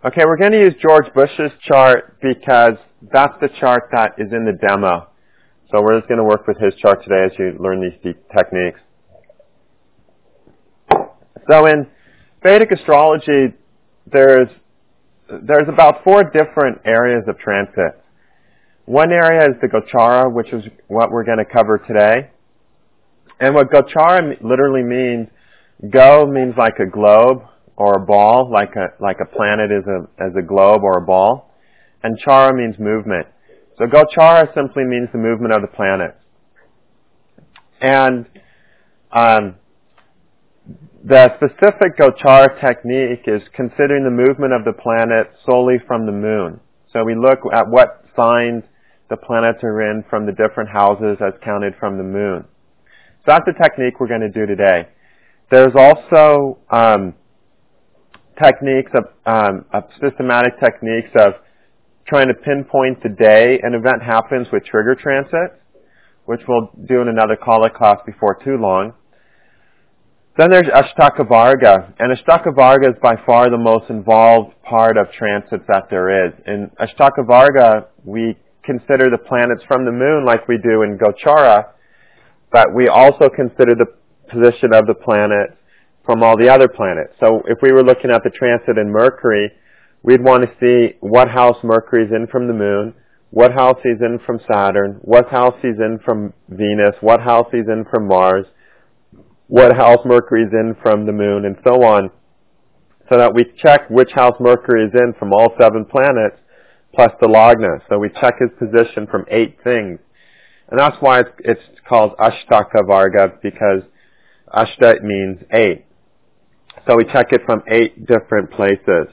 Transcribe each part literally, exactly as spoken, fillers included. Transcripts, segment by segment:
Okay, we're going to use George Bush's chart because that's the chart that is in the demo. So we're just going to work with his chart today as you learn these deep techniques. So in Vedic astrology, there's there's about four different areas of transit. One area is the Gochara, which is what we're going to cover today. And what Gochara literally means, Go means like a globe or a ball, like a like a planet is a as a globe or a ball, and Chara means movement. So Gochara simply means the movement of the planets. And um, the specific Gochara technique is considering the movement of the planet solely from the moon. So we look at what signs the planets are in from the different houses as counted from the moon. So that's the technique we're going to do today. There's also um, techniques of, um, of systematic techniques of trying to pinpoint the day an event happens with trigger transits, which we'll do in another Kala class before too long. Then there's Ashtaka Varga, and Ashtaka Varga is by far the most involved part of transits that there is. In Ashtaka Varga, we consider the planets from the moon like we do in Gochara, but we also consider the position of the planet from all the other planets. So if we were looking at the transit in Mercury, we'd want to see what house Mercury is in from the moon, what house he's in from Saturn, what house he's in from Venus, what house he's in from Mars, what house Mercury is in from the moon, and so on, so that we check which house Mercury is in from all seven planets, plus the Lagna. So we check his position from eight things. And that's why it's, it's called Ashtaka Varga, because Ashta means eight. So we check it from eight different places.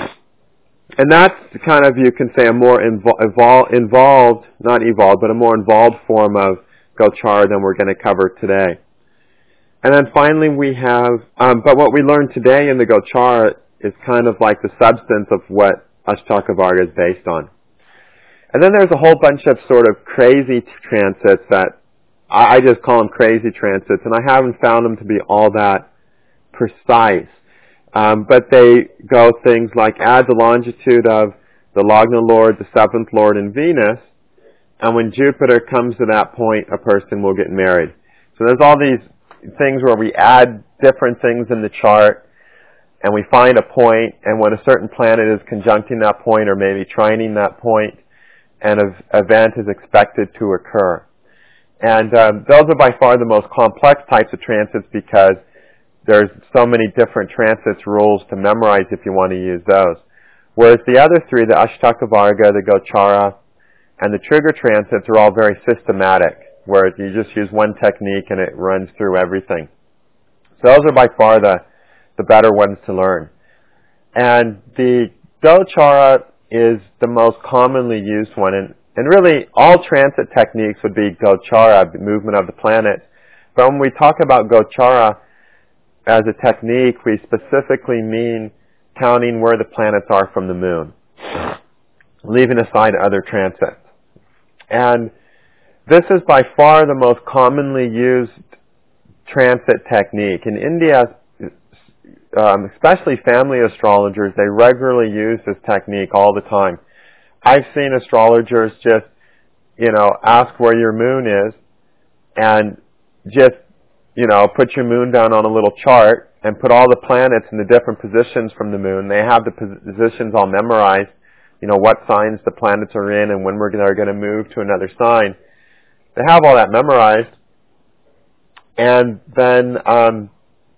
And that's kind of, you can say, a more invo- evol- involved, not evolved, but a more involved form of Gochara than we're going to cover today. And then finally we have, um, but what we learned today in the Gochara is kind of like the substance of what Ashtaka Varga is based on. And then there's a whole bunch of sort of crazy transits that I, I just call them crazy transits, and I haven't found them to be all that precise. Um, but they go things like add the longitude of the Lagna Lord, the seventh Lord, and Venus, and when Jupiter comes to that point, a person will get married. So there's all these things where we add different things in the chart, and we find a point, and when a certain planet is conjuncting that point or maybe trining that point, an event is expected to occur. And um, those are by far the most complex types of transits because there's so many different transits rules to memorize if you want to use those. Whereas the other three, the Ashtaka Varga, the Gochara, and the trigger transits are all very systematic, where you just use one technique and it runs through everything. So those are by far the, the better ones to learn. And the Gochara is the most commonly used one. And, and really, all transit techniques would be Gochara, the movement of the planet. But when we talk about Gochara as a technique, we specifically mean counting where the planets are from the moon, leaving aside other transits. And this is by far the most commonly used transit technique. In India, um, especially family astrologers, they regularly use this technique all the time. I've seen astrologers just, you know, ask where your moon is and just, you know, put your moon down on a little chart and put all the planets in the different positions from the moon. They have the positions all memorized, you know, what signs the planets are in and when we're they're going to move to another sign. They have all that memorized, and then um,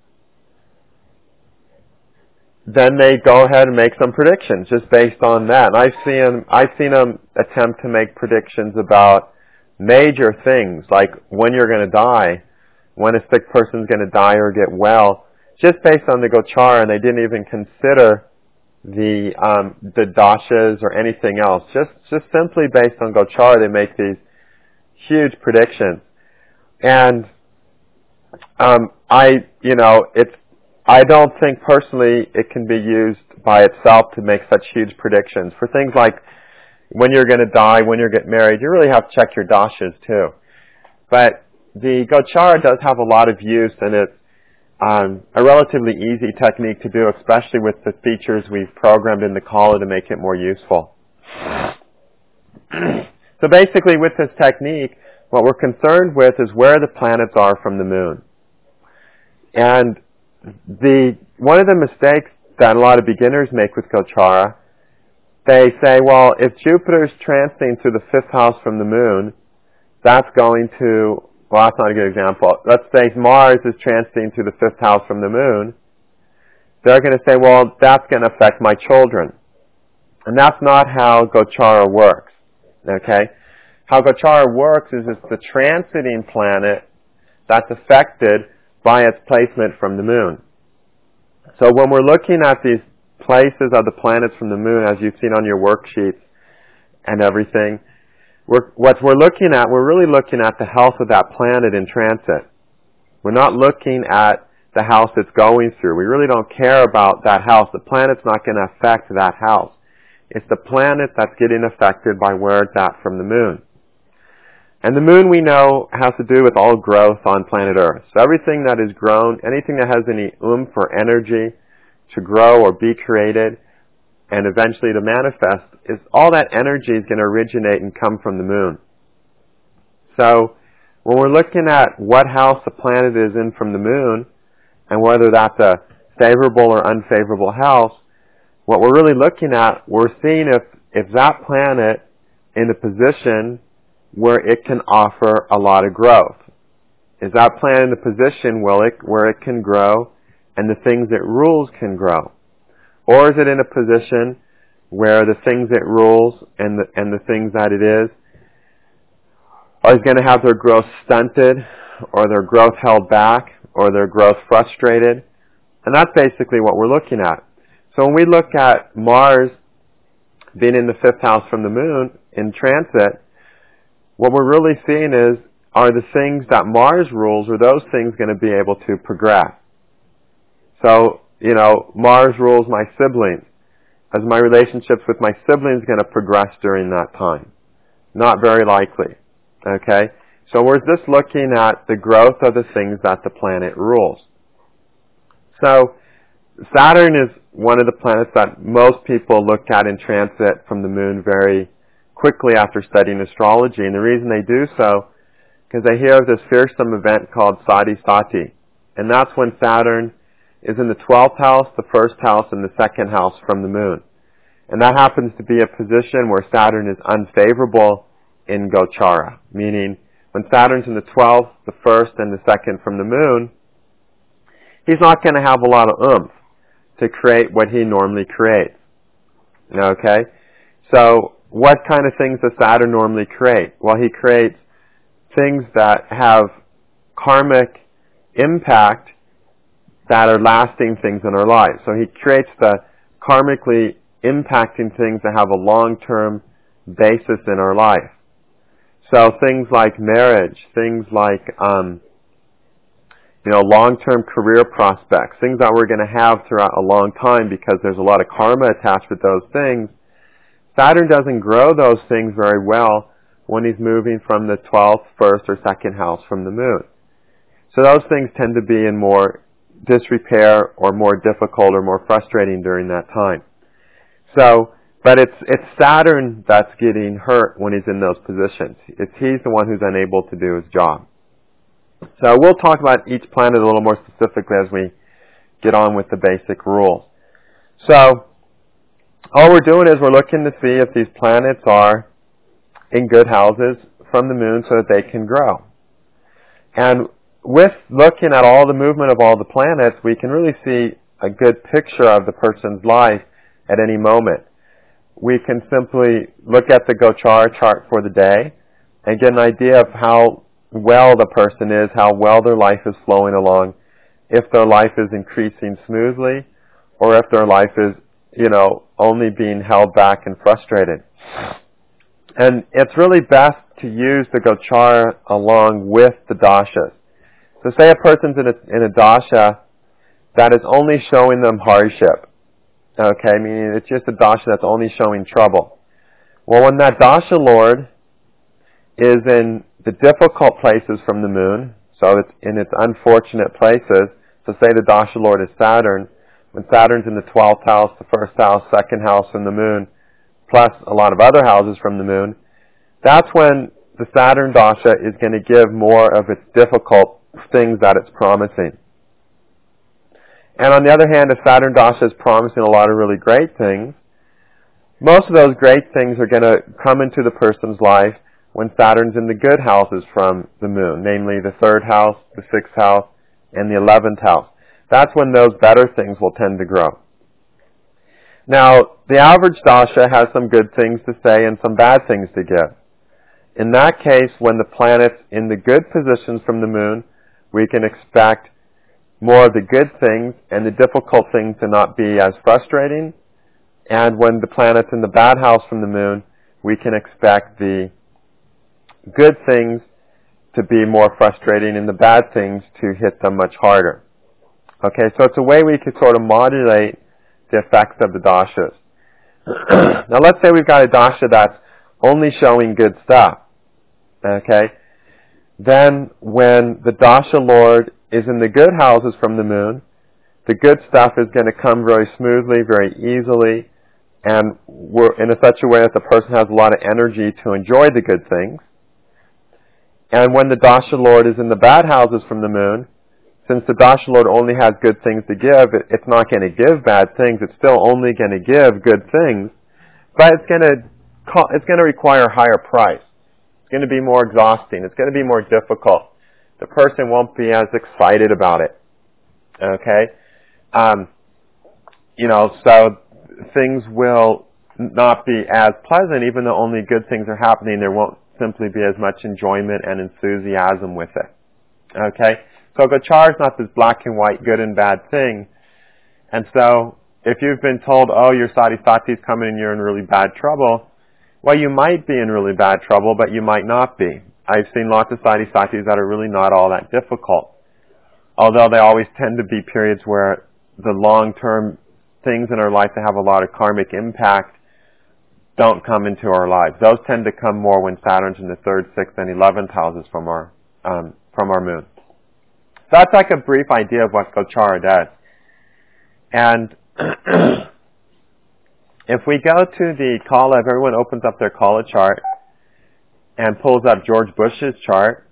then they go ahead and make some predictions just based on that. And I've seen I've seen them attempt to make predictions about major things like when you're going to die, when a sick person's going to die or get well, just based on the Gochara, and they didn't even consider the um, the dashas or anything else. Just just simply based on Gochara, they make these huge predictions. And um, I, you know, it's I don't think personally it can be used by itself to make such huge predictions. For things like when you're going to die, when you're getting married, you really have to check your dashas too. But the Gochara does have a lot of use, and it's um, a relatively easy technique to do, especially with the features we've programmed in the caller to make it more useful. So basically with this technique, what we're concerned with is where the planets are from the moon. And the one of the mistakes that a lot of beginners make with Gochara, they say, well, if Jupiter's transiting through the fifth house from the moon, that's going to, well, that's not a good example. Let's say Mars is transiting through the fifth house from the moon. They're going to say, well, that's going to affect my children. And that's not how Gochara works. Okay? How Gochara works is it's the transiting planet that's affected by its placement from the moon. So when we're looking at these places of the planets from the moon, as you've seen on your worksheets and everything, we're, what we're looking at, we're really looking at the health of that planet in transit. We're not looking at the house it's going through. We really don't care about that house. The planet's not going to affect that house. It's the planet that's getting affected by where it's at from the moon. And the moon, we know, has to do with all growth on planet Earth. So everything that is grown, anything that has any oomph or energy to grow or be created and eventually to manifest, is all that energy is going to originate and come from the moon. So when we're looking at what house the planet is in from the moon, and whether that's a favorable or unfavorable house, what we're really looking at, we're seeing if, if that planet in a position where it can offer a lot of growth. Is that planet in a position where it, where it can grow and the things it rules can grow? Or is it in a position where the things it rules and the, and the things that it is are going to have their growth stunted, or their growth held back, or their growth frustrated? And that's basically what we're looking at. So when we look at Mars being in the fifth house from the moon in transit, what we're really seeing is, are the things that Mars rules, are those things going to be able to progress? So, you know, Mars rules my siblings. Is my relationships with my siblings going to progress during that time? Not very likely. Okay? So we're just looking at the growth of the things that the planet rules. So Saturn is one of the planets that most people look at in transit from the moon very quickly after studying astrology. And the reason they do so, because they hear of this fearsome event called Sati Sati. And that's when Saturn is in the twelfth house, the first house, and the second house from the moon. And that happens to be a position where Saturn is unfavorable in Gochara, meaning when Saturn's in the twelfth, the first, and the second from the moon, he's not going to have a lot of oomph to create what he normally creates. Okay? So what kind of things does Saturn normally create? Well, he creates things that have karmic impact that are lasting things in our lives. So he creates the karmically impacting things that have a long-term basis in our life. So things like marriage, things like um, you know, long-term career prospects, things that we're going to have throughout a long time because there's a lot of karma attached with those things. Saturn doesn't grow those things very well when he's moving from the twelfth, first, or second house from the moon. So those things tend to be in more disrepair or more difficult or more frustrating during that time. So, but it's it's Saturn that's getting hurt when he's in those positions. It's he's the one who's unable to do his job. So we'll talk about each planet a little more specifically as we get on with the basic rules. So all we're doing is we're looking to see if these planets are in good houses from the moon so that they can grow. And with looking at all the movement of all the planets, we can really see a good picture of the person's life at any moment. We can simply look at the Gochara chart for the day and get an idea of how well the person is, how well their life is flowing along, if their life is increasing smoothly, or if their life is, you know, only being held back and frustrated. And it's really best to use the Gochara along with the dashas. So say a person's in a, in a dasha that is only showing them hardship. Okay, meaning it's just a dasha that's only showing trouble. Well, when that dasha lord is in the difficult places from the moon, so it's in its unfortunate places, So say the Dasha Lord is Saturn. When Saturn's in the twelfth house, the first house, second house from the moon, plus a lot of other houses from the moon, that's when the Saturn Dasha is going to give more of its difficult things that it's promising. And on the other hand, if Saturn Dasha is promising a lot of really great things, most of those great things are going to come into the person's life when Saturn's in the good houses from the moon, namely the third house, the sixth house, and the eleventh house. That's when those better things will tend to grow. Now, the average Dasha has some good things to say and some bad things to give. In that case, when the planet's in the good positions from the moon, we can expect more of the good things and the difficult things to not be as frustrating. And when the planet's in the bad house from the moon, we can expect the good things to be more frustrating and the bad things to hit them much harder. Okay, so it's a way we can sort of modulate the effects of the dashas. Now let's say we've got a dasha that's only showing good stuff. Okay? Then when the dasha lord is in the good houses from the moon, the good stuff is going to come very smoothly, very easily, and we're in a such a way that the person has a lot of energy to enjoy the good things. And when the dasha lord is in the bad houses from the moon, since the dasha lord only has good things to give, it, it's not going to give bad things. It's still only going to give good things, but it's going to it's going to require a higher price. It's going to be more exhausting. It's going to be more difficult. The person won't be as excited about it. Okay, um, you know, so things will not be as pleasant, even though only good things are happening. There won't simply be as much enjoyment and enthusiasm with it. Okay? So Gochara is not this black and white, good and bad thing. And so, if you've been told, oh, your sadhisati is coming and you're in really bad trouble, well, you might be in really bad trouble, but you might not be. I've seen lots of sadhisatis that are really not all that difficult. Although they always tend to be periods where the long-term things in our life that have a lot of karmic impact don't come into our lives. Those tend to come more when Saturn's in the third, sixth, and eleventh houses from our um, from our moon. So that's like a brief idea of what Gochara does. And if we go to the Kala, if everyone opens up their Kala chart and pulls up George Bush's chart,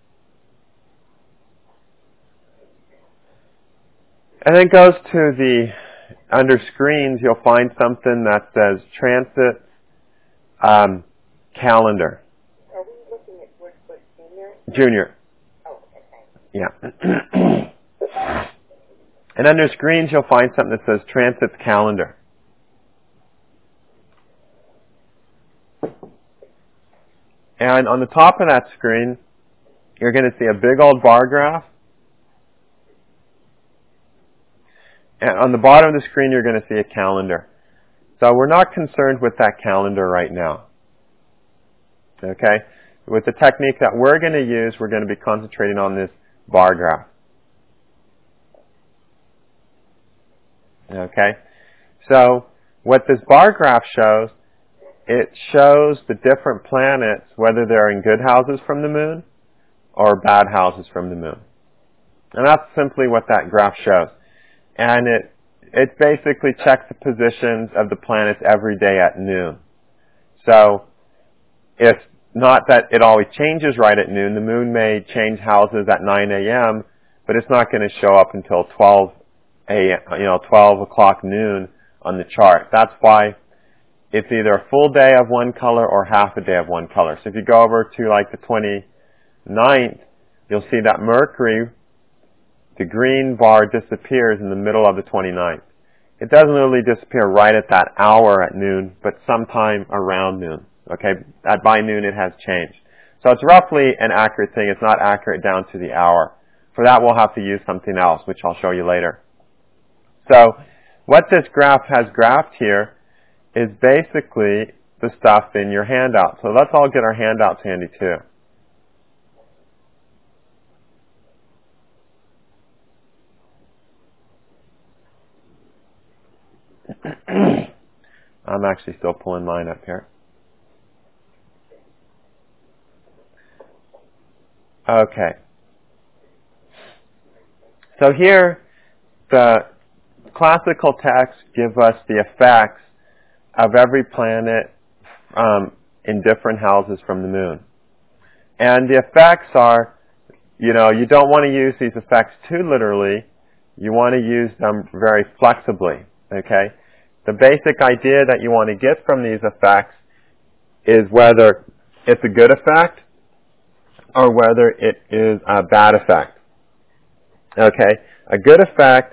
and then goes to the, under screens, you'll find something that says transit um, calendar. Are we looking at George Bush Junior? Junior. Oh, okay. Yeah. And under screens, you'll find something that says transits calendar. And on the top of that screen, you're going to see a big old bar graph. And on the bottom of the screen, you're going to see a calendar. So we're not concerned with that calendar right now. Okay? With the technique that we're going to use, we're going to be concentrating on this bar graph. Okay? So what this bar graph shows, it shows the different planets, whether they're in good houses from the moon or bad houses from the moon. And that's simply what that graph shows. And it it basically checks the positions of the planets every day at noon. So it's not that it always changes right at noon. The moon may change houses at nine a.m., but it's not going to show up until twelve a.m., you know, twelve o'clock noon on the chart. That's why it's either a full day of one color or half a day of one color. So if you go over to like the twenty-ninth, you'll see that Mercury, the green bar, disappears in the middle of the twenty-ninth. It doesn't really disappear right at that hour at noon, but sometime around noon. Okay, at by noon it has changed. So it's roughly an accurate thing. It's not accurate down to the hour. For that we'll have to use something else, which I'll show you later. So what this graph has graphed here is basically the stuff in your handout. So let's all get our handouts handy too. I'm actually still pulling mine up here. Okay. So here the classical texts give us the effects of every planet um, in different houses from the moon. And the effects are, you know, you don't want to use these effects too literally. You want to use them very flexibly, okay? The basic idea that you want to get from these effects is whether it's a good effect or whether it is a bad effect. Okay? A good effect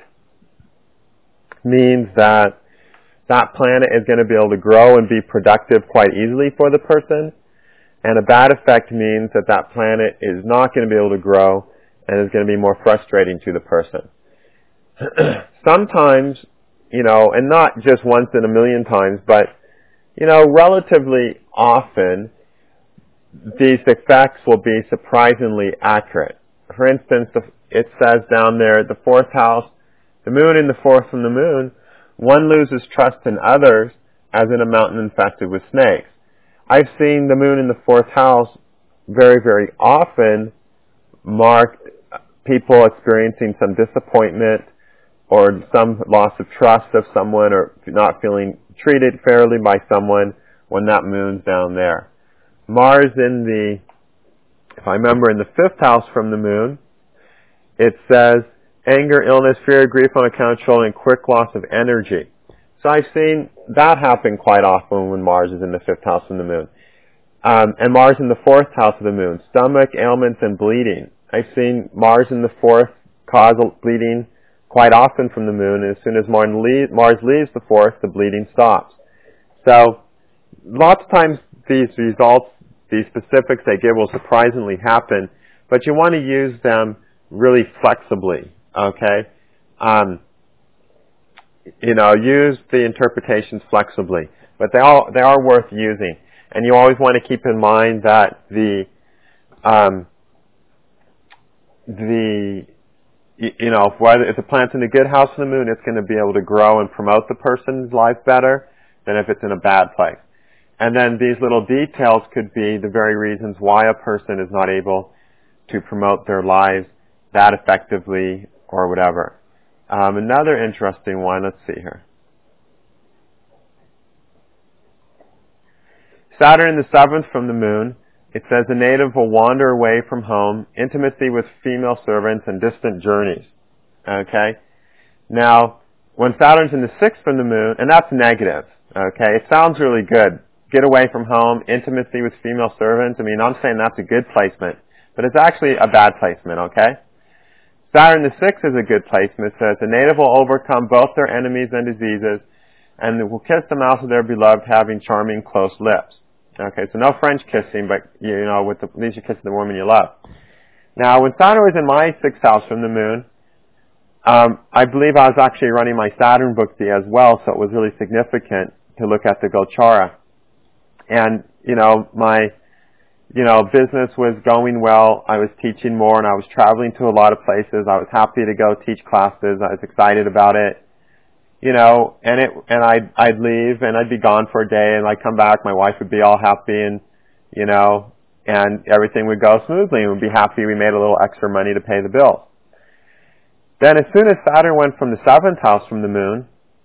means that that planet is going to be able to grow and be productive quite easily for the person. And a bad effect means that that planet is not going to be able to grow and is going to be more frustrating to the person. Sometimes, you know, and not just once in a million times, but, you know, relatively often, these effects will be surprisingly accurate. For instance, it says down there, the fourth house, the moon in the fourth from the moon, one loses trust in others as in a mountain infested with snakes. I've seen the moon in the fourth house very, very often mark people experiencing some disappointment or some loss of trust of someone or not feeling treated fairly by someone when that moon's down there. Mars in the, if I remember, in the fifth house from the moon, it says anger, illness, fear, grief, uncontrolled, and quick loss of energy. So I've seen that happen quite often when Mars is in the fifth house from the moon. Um, and Mars in the fourth house of the moon, stomach ailments and bleeding. I've seen Mars in the fourth cause bleeding quite often from the moon, and as soon as Mars leaves the fourth, the bleeding stops. So lots of times these results, these specifics they give will surprisingly happen, but you want to use them really flexibly, okay? Um, you know, use the interpretations flexibly, but they all they are worth using. And you always want to keep in mind that the um, the you know, whether if the plant's in a good house in the moon, it's going to be able to grow and promote the person's life better than if it's in a bad place. And then these little details could be the very reasons why a person is not able to promote their lives that effectively or whatever. Um, another interesting one, let's see here. Saturn in the seventh from the moon, it says the native will wander away from home, intimacy with female servants, and distant journeys. Okay? Now, when Saturn's in the sixth from the moon, and that's negative, okay? It sounds really good. Get away from home, intimacy with female servants. I mean, I'm saying that's a good placement, but it's actually a bad placement, okay? Saturn in the sixth is a good placement. It says the native will overcome both their enemies and diseases, and will kiss the mouth of their beloved, having charming, close lips. Okay, so no French kissing, but, you know, with the, at least you're kissing the woman you love. Now, when Saturn was in my sixth house from the moon, um, I believe I was actually running my Saturn Bhukti as well, so it was really significant to look at the Gochara. And, you know, my, you know, business was going well. I was teaching more, and I was traveling to a lot of places. I was happy to go teach classes. I was excited about it. You know, and it, and I'd, I'd leave and I'd be gone for a day and I'd come back, my wife would be all happy and, you know, and everything would go smoothly and we'd be happy we made a little extra money to pay the bills. Then as soon as Saturn went from the seventh house from the moon,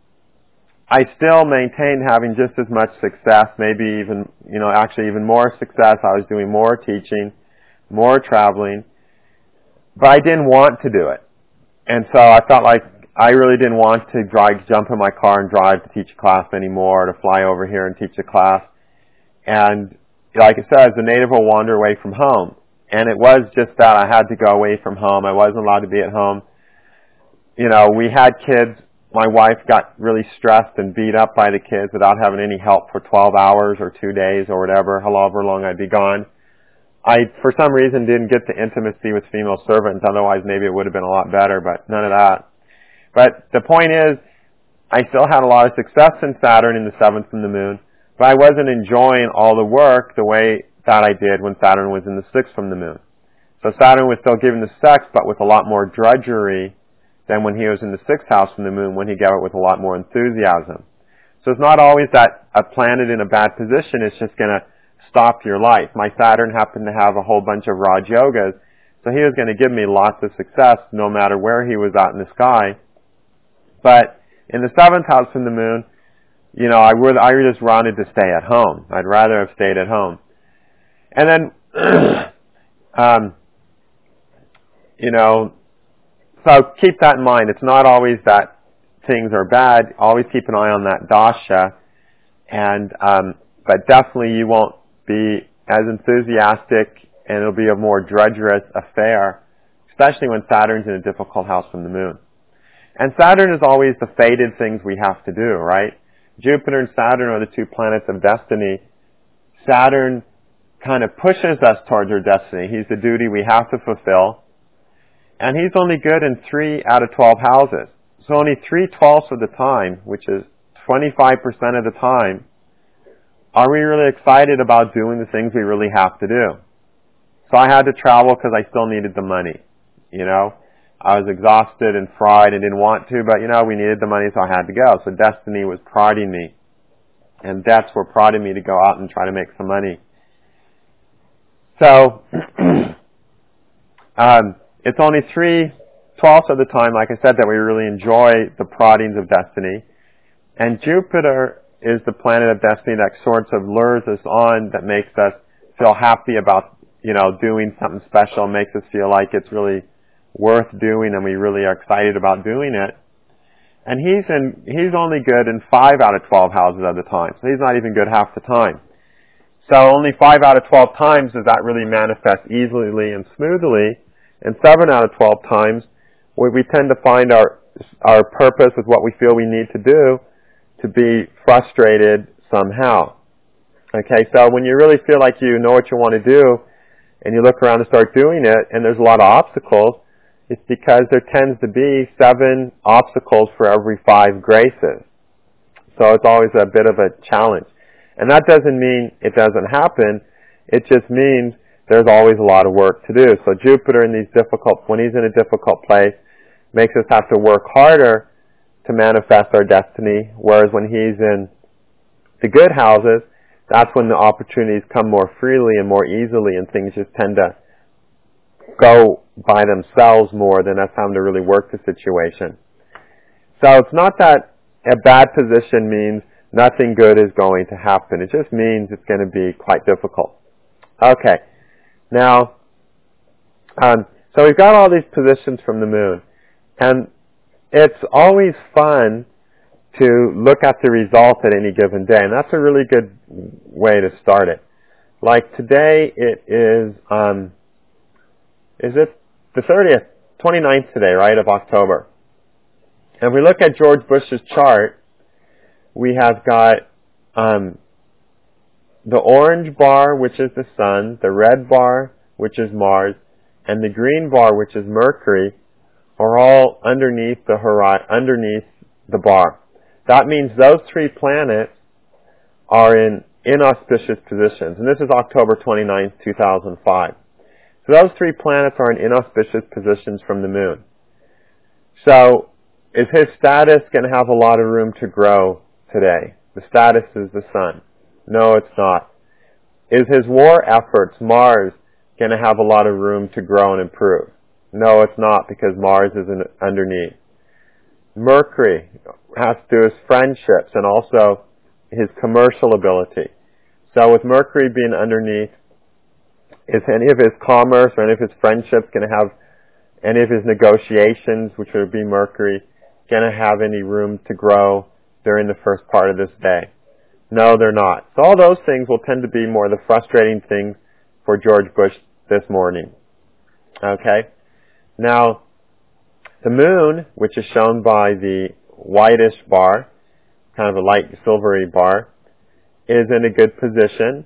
I still maintained having just as much success, maybe even, you know, actually even more success. I was doing more teaching, more traveling, but I didn't want to do it. And so I felt like I really didn't want to drive, jump in my car and drive to teach a class anymore, or to fly over here and teach a class. And like it says, the native will wander away from home. And it was just that I had to go away from home. I wasn't allowed to be at home. You know, we had kids. My wife got really stressed and beat up by the kids without having any help for twelve hours or two days or whatever, however long I'd be gone. I, for some reason, didn't get the intimacy with female servants. Otherwise, maybe it would have been a lot better, but none of that. But the point is, I still had a lot of success in Saturn in the seventh from the moon, but I wasn't enjoying all the work the way that I did when Saturn was in the sixth from the moon. So Saturn was still giving the sex, but with a lot more drudgery than when he was in the sixth house from the moon, when he gave it with a lot more enthusiasm. So it's not always that a planet in a bad position is just going to stop your life. My Saturn happened to have a whole bunch of Raj Yogas, so he was going to give me lots of success no matter where he was at in the sky. But in the seventh house from the moon, you know, I would, I just wanted to stay at home. I'd rather have stayed at home. And then, um, you know, so keep that in mind. It's not always that things are bad. Always keep an eye on that dasha. And, um, but definitely you won't be as enthusiastic, and it'll be a more drudgerous affair, especially when Saturn's in a difficult house from the moon. And Saturn is always the fated things we have to do, right? Jupiter and Saturn are the two planets of destiny. Saturn kind of pushes us towards our destiny. He's the duty we have to fulfill. And he's only good in three out of twelve houses. So only three twelfths of the time, which is twenty-five percent of the time, are we really excited about doing the things we really have to do. So I had to travel because I still needed the money. You know, I was exhausted and fried and didn't want to, but you know, we needed the money, so I had to go. So destiny was prodding me. And debts were prodding me to go out and try to make some money. So, um, it's only three twelfths of the time, like I said, that we really enjoy the proddings of destiny. And Jupiter is the planet of destiny that sorts of lures us on, that makes us feel happy about, you know, doing something special, makes us feel like it's really worth doing and we really are excited about doing it. And he's in, he's only good in five out of twelve houses at the time. So he's not even good half the time. So only five out of twelve times does that really manifest easily and smoothly. And seven out of twelve times, we, we tend to find our, our purpose with what we feel we need to do to be frustrated somehow. Okay, so when you really feel like you know what you want to do, and you look around and start doing it, and there's a lot of obstacles, it's because there tends to be seven obstacles for every five graces. So it's always a bit of a challenge. And that doesn't mean it doesn't happen. It just means there's always a lot of work to do. So Jupiter in these difficult, when he's in a difficult place, makes us have to work harder to manifest our destiny, whereas when he's in the good houses, that's when the opportunities come more freely and more easily, and things just tend to go by themselves more than us having to really work the situation. So it's not that a bad position means nothing good is going to happen. It just means it's going to be quite difficult. Okay. Now, um, so we've got all these positions from the moon. And it's always fun to look at the result at any given day. And that's a really good way to start it. Like today, it is, um, is it the thirtieth, twenty-ninth today, right, of October. And if we look at George Bush's chart, we have got um, the orange bar, which is the sun, the red bar, which is Mars, and the green bar, which is Mercury, are all underneath the hori- underneath the bar. That means those three planets are in inauspicious positions. And this is October twenty-ninth, two thousand five. So those three planets are in inauspicious positions from the moon. So is his status going to have a lot of room to grow today? The status is the sun. No, it's not. Is his war efforts, Mars, going to have a lot of room to grow and improve? No, it's not, because Mars is in, underneath. Mercury has to do his friendships and also his commercial ability. So with Mercury being underneath, is any of his commerce or any of his friendships going to have, any of his negotiations, which would be Mercury, going to have any room to grow during the first part of this day? No, they're not. So all those things will tend to be more the frustrating things for George Bush this morning. Okay? Now, the moon, which is shown by the whitish bar, kind of a light silvery bar, is in a good position.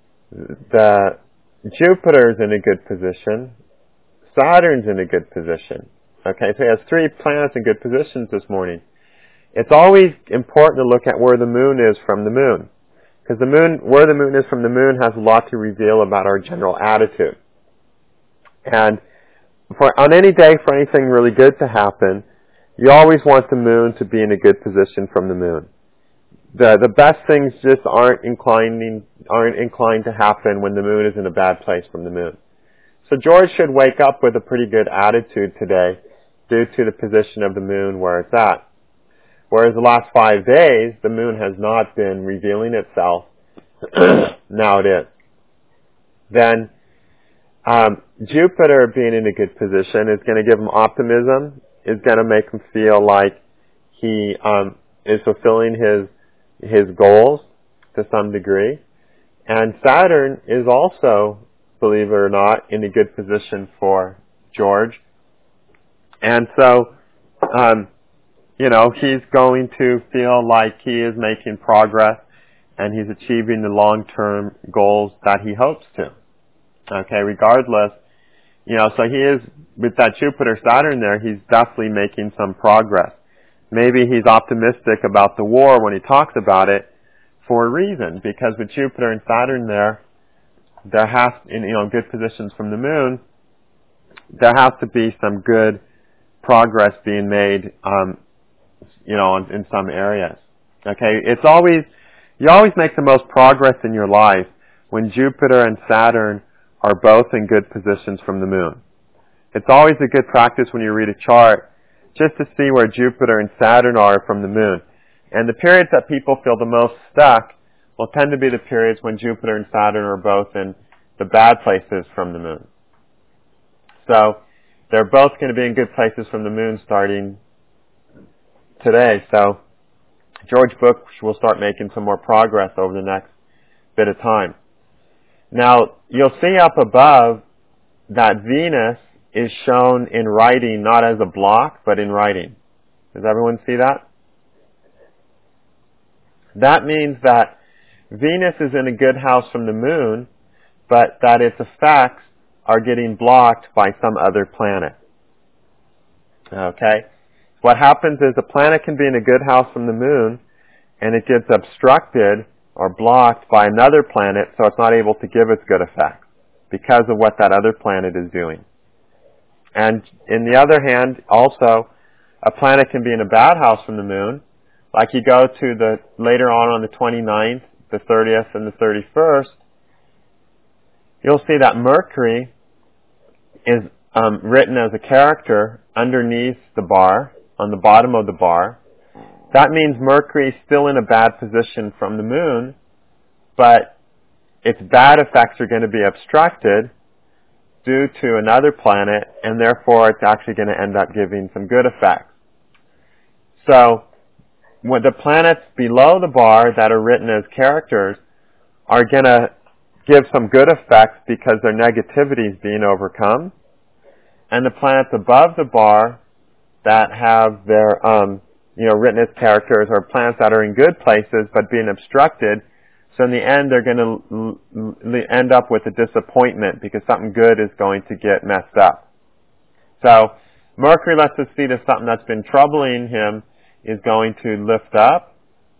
The Jupiter's in a good position. Saturn's in a good position. Okay, so he has three planets in good positions this morning. It's always important to look at where the moon is from the moon. Because the moon, where the moon is from the moon has a lot to reveal about our general attitude. And for, on any day for anything really good to happen, you always want the moon to be in a good position from the moon. The the best things just aren't inclining aren't inclined to happen when the moon is in a bad place from the moon. So George should wake up with a pretty good attitude today due to the position of the moon where it's at. Whereas the last five days, the moon has not been revealing itself. Now it is. Then um, Jupiter being in a good position is going to give him optimism, is going to make him feel like he um, is fulfilling his his goals to some degree. And Saturn is also, believe it or not, in a good position for George. And so, um, you know, he's going to feel like he is making progress and he's achieving the long-term goals that he hopes to. Okay, regardless, you know, so he is, with that Jupiter-Saturn there, he's definitely making some progress. Maybe he's optimistic about the war when he talks about it for a reason, because with Jupiter and Saturn there, there has, in, you know, good positions from the moon, there has to be some good progress being made, um, you know, in, in some areas. Okay, it's always, you always make the most progress in your life when Jupiter and Saturn are both in good positions from the moon. It's always a good practice when you read a chart just to see where Jupiter and Saturn are from the moon. And the periods that people feel the most stuck will tend to be the periods when Jupiter and Saturn are both in the bad places from the moon. So they're both going to be in good places from the moon starting today. So George Bush will start making some more progress over the next bit of time. Now, you'll see up above that Venus is shown in writing, not as a block, but in writing. Does everyone see that? That means that Venus is in a good house from the moon, but that its effects are getting blocked by some other planet. Okay? What happens is a planet can be in a good house from the moon, and it gets obstructed or blocked by another planet, so it's not able to give its good effects because of what that other planet is doing. And in the other hand, also, a planet can be in a bad house from the moon. Like you go to the, later on on the twenty-ninth, the thirtieth, and the thirty-first, you'll see that Mercury is um, written as a character underneath the bar, on the bottom of the bar. That means Mercury is still in a bad position from the moon, but its bad effects are going to be obstructed due to another planet, and therefore it's actually going to end up giving some good effects. So, when the planets below the bar that are written as characters are going to give some good effects because their negativity is being overcome, and the planets above the bar that have their, um, you know, written as characters are planets that are in good places but being obstructed. So in the end, they're going to l- l- end up with a disappointment because something good is going to get messed up. So Mercury lets us see that something that's been troubling him is going to lift up,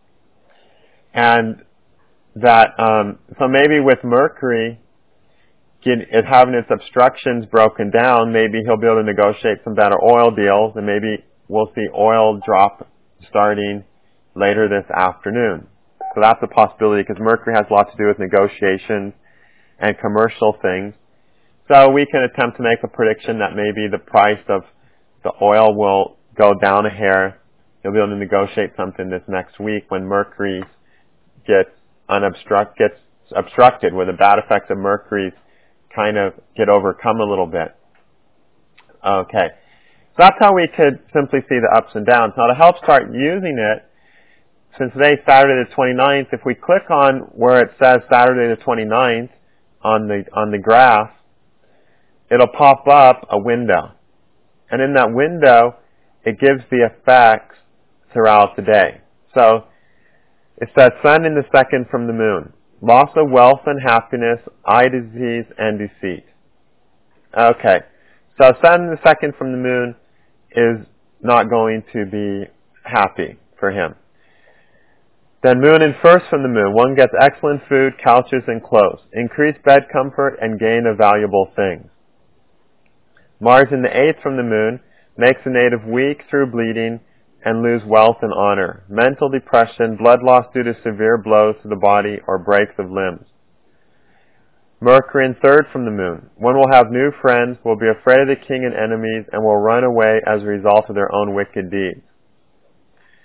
and that um, so maybe with Mercury get, it having its obstructions broken down, maybe he'll be able to negotiate some better oil deals, and maybe we'll see oil drop starting later this afternoon. So that's a possibility because Mercury has a lot to do with negotiations and commercial things. So we can attempt to make a prediction that maybe the price of the oil will go down a hair. You'll be able to negotiate something this next week when Mercury gets unobstruct gets obstructed, where the bad effects of Mercury kind of get overcome a little bit. Okay. So that's how we could simply see the ups and downs. Now to help start using it, since today's Saturday the twenty-ninth, if we click on where it says Saturday the twenty-ninth on the on the graph, it'll pop up a window. And in that window, it gives the effects throughout the day. So it says sun in the second from the moon, loss of wealth and happiness, eye disease and deceit. Okay, so sun in the second from the moon is not going to be happy for him. Then moon in first from the moon, one gets excellent food, couches, and clothes, increased bed comfort, and gain of valuable things. Mars in the eighth from the moon makes the native weak through bleeding and lose wealth and honor, mental depression, blood loss due to severe blows to the body or breaks of limbs. Mercury in third from the moon, one will have new friends, will be afraid of the king and enemies, and will run away as a result of their own wicked deeds.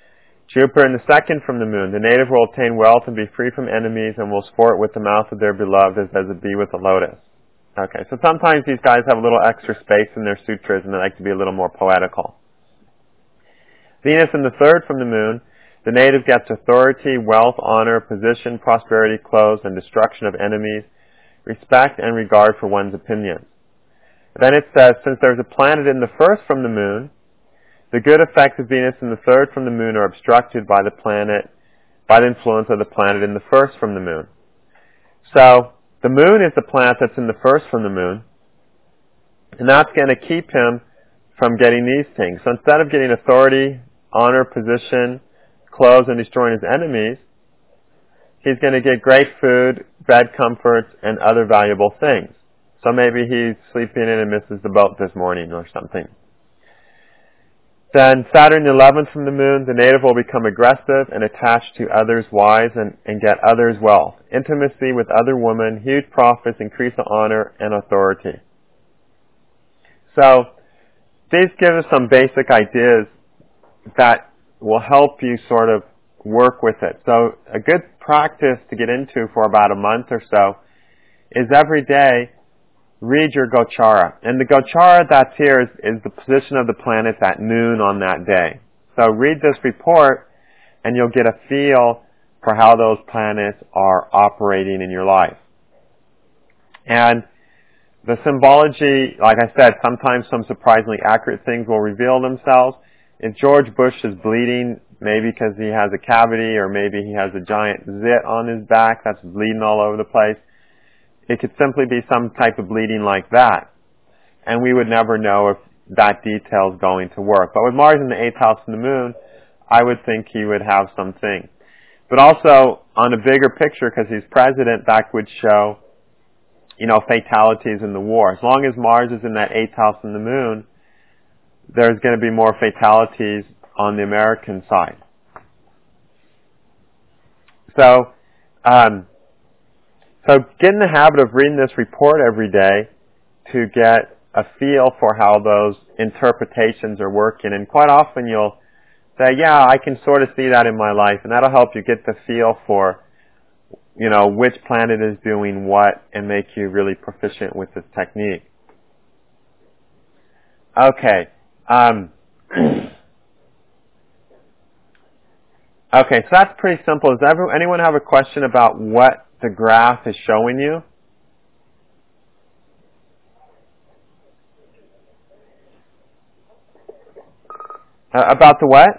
Jupiter in the second from the moon. The native will obtain wealth and be free from enemies and will sport with the mouth of their beloved as does a bee with a lotus. Okay, so sometimes these guys have a little extra space in their sutras and they like to be a little more poetical. Venus in the third from the moon. The native gets authority, wealth, honor, position, prosperity, clothes, and destruction of enemies, respect and regard for one's opinions. Then it says, since there's a planet in the first from the moon, the good effects of Venus in the third from the moon are obstructed by the planet, by the influence of the planet in the first from the moon. So, the moon is the planet that's in the first from the moon, and that's going to keep him from getting these things. So instead of getting authority, honor, position, clothes, and destroying his enemies, he's going to get great food, bed comforts, and other valuable things. So maybe he's sleeping in and misses the boat this morning or something. Then Saturn the eleventh from the moon, the native will become aggressive and attached to others' wives and, and get others' wealth. Intimacy with other women, huge profits, increase of honor and authority. So, these give us some basic ideas that will help you sort of work with it. So, a good practice to get into for about a month or so is every day read your Gochara. And the Gochara that's here is, is the position of the planets at noon on that day. So read this report and you'll get a feel for how those planets are operating in your life. And the symbology, like I said, sometimes some surprisingly accurate things will reveal themselves. If George Bush is bleeding, maybe because he has a cavity or maybe he has a giant zit on his back that's bleeding all over the place, it could simply be some type of bleeding like that. And we would never know if that detail is going to work. But with Mars in the eighth house and the moon, I would think he would have something. But also, on a bigger picture, because he's president, that would show, you know, fatalities in the war. As long as Mars is in that eighth house and the moon, there's going to be more fatalities on the American side. So, um, So get in the habit of reading this report every day to get a feel for how those interpretations are working. And quite often you'll say, yeah, I can sort of see that in my life. And that'll help you get the feel for, you know, which planet is doing what and make you really proficient with this technique. Okay. Um, okay, so that's pretty simple. Does everyone, anyone have a question about what the graph is showing you? Uh, about the what?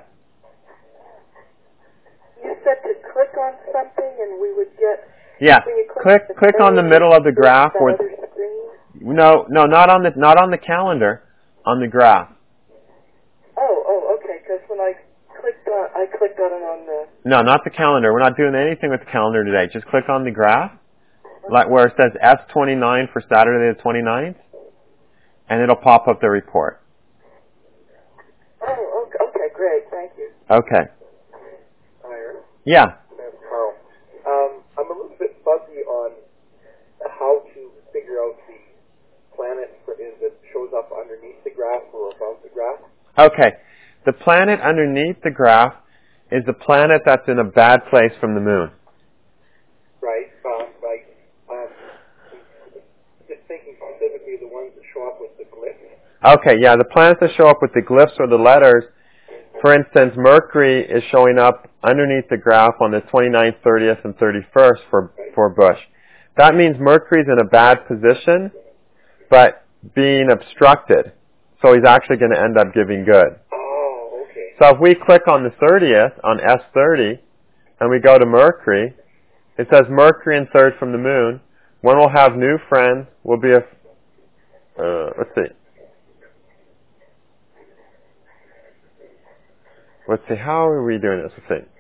You said to click on something and we would get... Yeah, click click click on the middle of the graph. Where, no, no, not on the not on the calendar, on the graph. Oh, oh, okay, because when I clicked on, I clicked on it on the... No, not the calendar. We're not doing anything with the calendar today. Just click on the graph, like where it says S twenty-nine for Saturday the twenty-ninth, and it'll pop up the report. Oh, okay, okay, great, thank you. Okay. Hi, Aaron. Yeah. That's Carl. Um, I'm a little bit fuzzy on how to figure out the planet for, is that shows up underneath the graph or above the graph. Okay. The planet underneath the graph is the planet that's in a bad place from the moon. Right. Um, like, um, just thinking specifically the ones that show up with the glyphs. Okay, yeah, the planets that show up with the glyphs or the letters, for instance, Mercury is showing up underneath the graph on the twenty-ninth, thirtieth, and thirty-first for, for Bush. That means Mercury's in a bad position, but being obstructed. So he's actually going to end up giving good. Oh, okay. So if we click on the thirtieth, on S thirty, and we go to Mercury, it says Mercury in third from the moon. One will have new friends, will be a, uh, let's see. Let's see, how are we doing this? Let's see.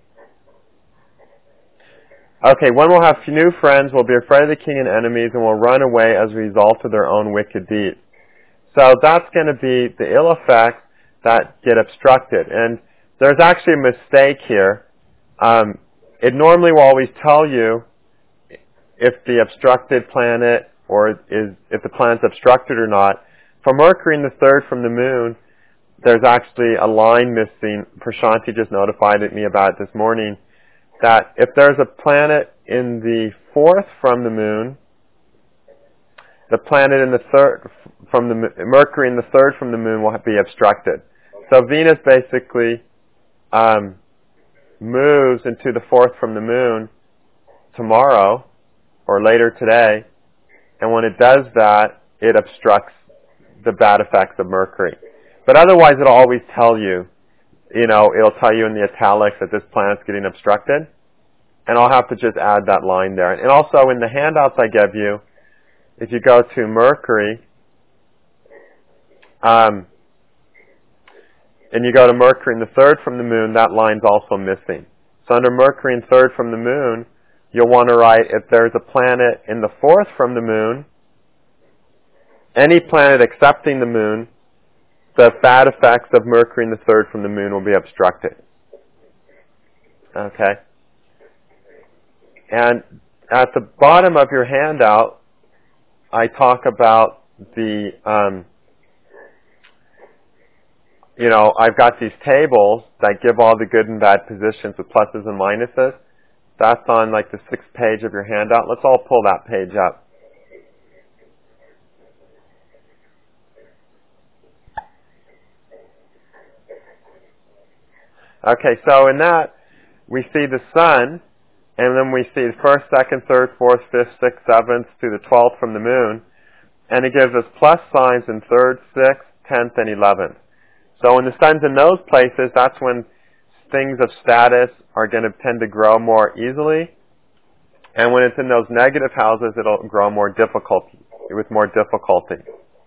Okay, one will have new friends, will be afraid of the king and enemies, and will run away as a result of their own wicked deeds. So that's going to be the ill effects that get obstructed. And there's actually a mistake here. Um, it normally will always tell you if the obstructed planet or is if the planet's obstructed or not. For Mercury in the third from the moon, there's actually a line missing. Prashanti just notified me about it this morning, that if there's a planet in the fourth from the moon, the planet in the third from the Mercury in the third from the moon will be obstructed. So Venus basically um, moves into the fourth from the moon tomorrow or later today, and when it does that, it obstructs the bad effects of Mercury. But otherwise, it'll always tell you, you know, it'll tell you in the italics that this planet's getting obstructed, and I'll have to just add that line there. And also in the handouts I gave you, if you go to Mercury, um, and you go to Mercury in the third from the moon, that line's also missing. So under Mercury in third from the moon, you'll want to write, if there's a planet in the fourth from the moon, any planet excepting the moon, the bad effects of Mercury in the third from the moon will be obstructed. Okay? And at the bottom of your handout, I talk about the, um, you know, I've got these tables that give all the good and bad positions with pluses and minuses. That's on like the sixth page of your handout. Let's all pull that page up. Okay, so in that, we see the sun, and then we see the first, second, third, fourth, fifth, sixth, seventh, to the twelfth from the moon, and it gives us plus signs in third, sixth, tenth, and eleventh. So when the sun's in those places, that's when things of status are going to tend to grow more easily, and when it's in those negative houses, it'll grow more difficulty, with more difficulty.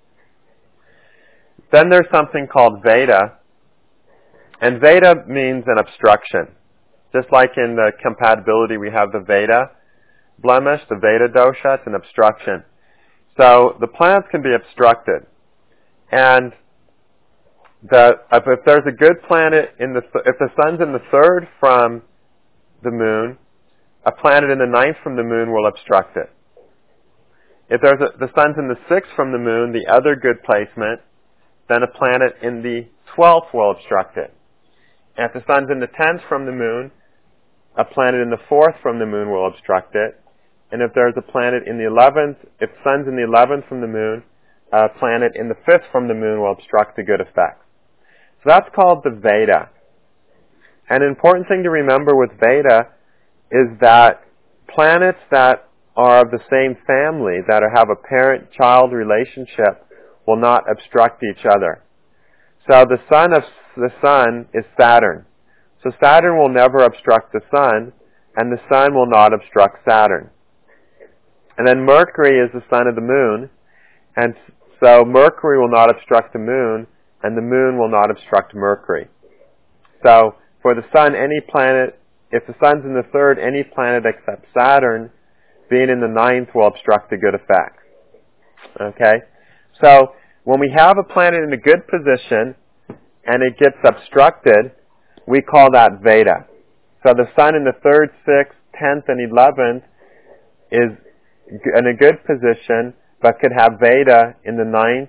Then there's something called Veda, and Veda means an obstruction. Just like in the compatibility, we have the Veda blemish, the Veda dosha, it's an obstruction. So the planets can be obstructed. And the, if, if there's a good planet in the, th- if the sun's in the third from the moon, a planet in the ninth from the moon will obstruct it. If there's a, the sun's in the sixth from the moon, the other good placement, then a planet in the twelfth will obstruct it. And if the sun's in the tenth from the moon, a planet in the fourth from the moon will obstruct it. And if there's a planet in the eleventh, if the sun's in the eleventh from the moon, a planet in the fifth from the moon will obstruct the good effects. So that's called the Veda. And an important thing to remember with Veda is that planets that are of the same family, that have a parent-child relationship, will not obstruct each other. So the son of the sun is Saturn. So Saturn will never obstruct the sun, and the sun will not obstruct Saturn. And then Mercury is the son of the moon, and so Mercury will not obstruct the moon, and the moon will not obstruct Mercury. So for the sun, any planet, if the sun's in the third, any planet except Saturn, being in the ninth, will obstruct the good effects. Okay? So when we have a planet in a good position, and it gets obstructed, we call that Veda. So the sun in the third, sixth, tenth, and eleventh is in a good position, but could have Veda in the ninth,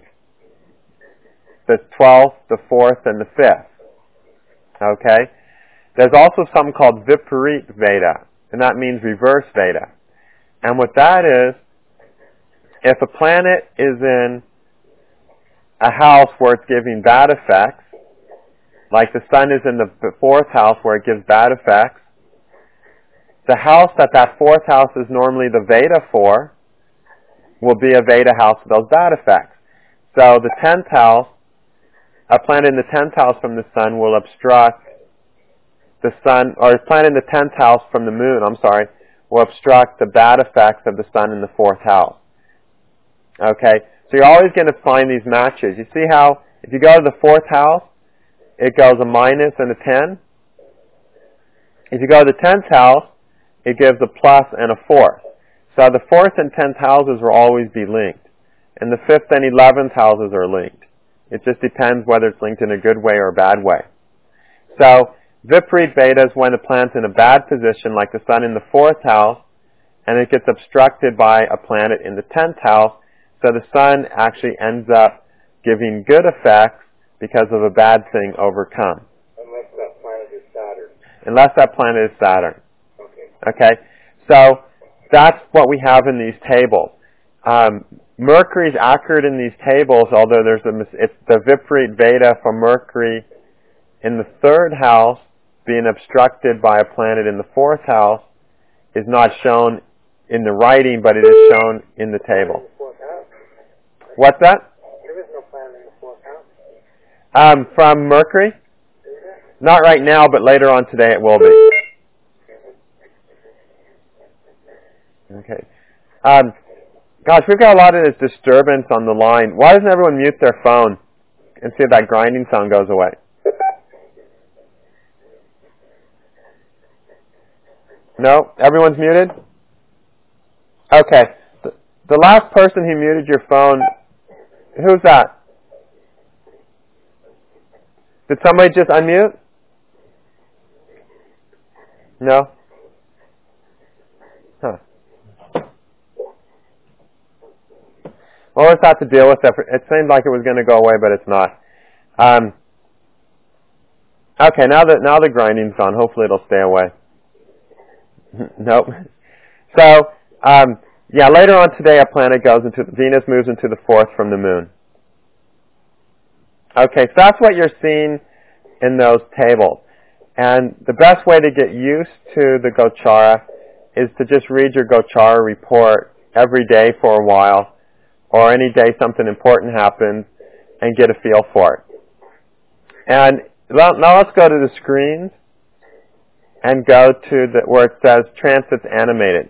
the twelfth, the fourth, and the fifth. Okay? There's also something called Viparit Veda, and that means reverse Veda. And what that is, if a planet is in a house where it's giving bad effects, like the sun is in the fourth house where it gives bad effects, the house that that fourth house is normally the Veda for will be a Veda house with those bad effects. So the tenth house, a planet in the tenth house from the sun will obstruct the sun, or a planet in the tenth house from the moon, I'm sorry, will obstruct the bad effects of the sun in the fourth house. Okay? So you're always going to find these matches. You see how, if you go to the fourth house, it goes a minus and a ten. If you go to the tenth house, it gives a plus and a fourth. So the fourth and tenth houses will always be linked. And the fifth and eleventh houses are linked. It just depends whether it's linked in a good way or a bad way. So Viparit Veda is when the planet's in a bad position, like the sun in the fourth house, and it gets obstructed by a planet in the tenth house. So the sun actually ends up giving good effects, because of a bad thing overcome. Unless that planet is Saturn. Unless that planet is Saturn. Okay. Okay? So that's what we have in these tables. Um, Mercury is accurate in these tables, although there's a mis- it's the Viparit Veda for Mercury in the third house being obstructed by a planet in the fourth house is not shown in the writing, but it is shown in the table. What's that? There is no planet in the fourth house. Um, from Mercury? Not right now, but later on today it will be. Okay. Um, gosh, we've got a lot of this disturbance on the line. Why doesn't everyone mute their phone and see if that grinding sound goes away? No? Everyone's muted? Okay. The, the last person who muted your phone, who's that? Did somebody just unmute? No? Huh. We'll just have to deal with that. It seemed like it was going to go away, but it's not. Um, okay, now that now the grinding's gone, hopefully it'll stay away. Nope. So, um, yeah, later on today, a planet goes into Venus moves into the fourth from the Moon. Okay, so that's what you're seeing in those tables. And the best way to get used to the Gochara is to just read your Gochara report every day for a while, or any day something important happens, and get a feel for it. And now let's go to the screens and go to the where it says Transits Animated.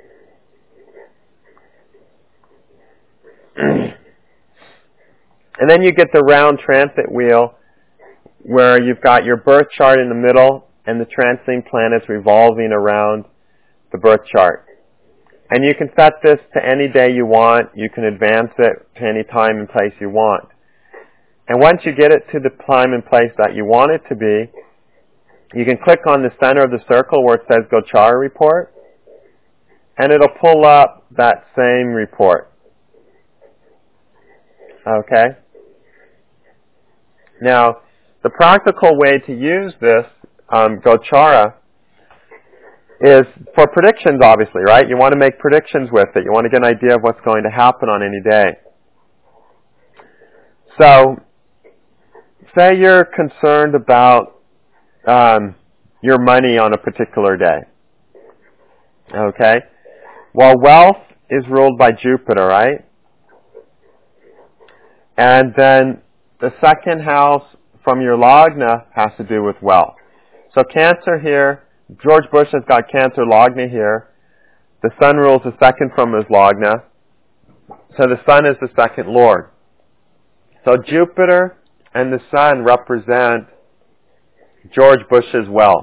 And then you get the round transit wheel where you've got your birth chart in the middle and the transiting planets revolving around the birth chart. And you can set this to any day you want. You can advance it to any time and place you want. And once you get it to the time and place that you want it to be, you can click on the center of the circle where it says Gochara Report, and it'll pull up that same report. Okay? Now, the practical way to use this um, Gochara is for predictions, obviously, right? You want to make predictions with it. You want to get an idea of what's going to happen on any day. So, say you're concerned about um, your money on a particular day. Okay? Well, wealth is ruled by Jupiter, right? And then the second house from your Lagna has to do with wealth. So Cancer here, George Bush has got Cancer Lagna here. The Sun rules the second from his Lagna. So the Sun is the second Lord. So Jupiter and the Sun represent George Bush's wealth.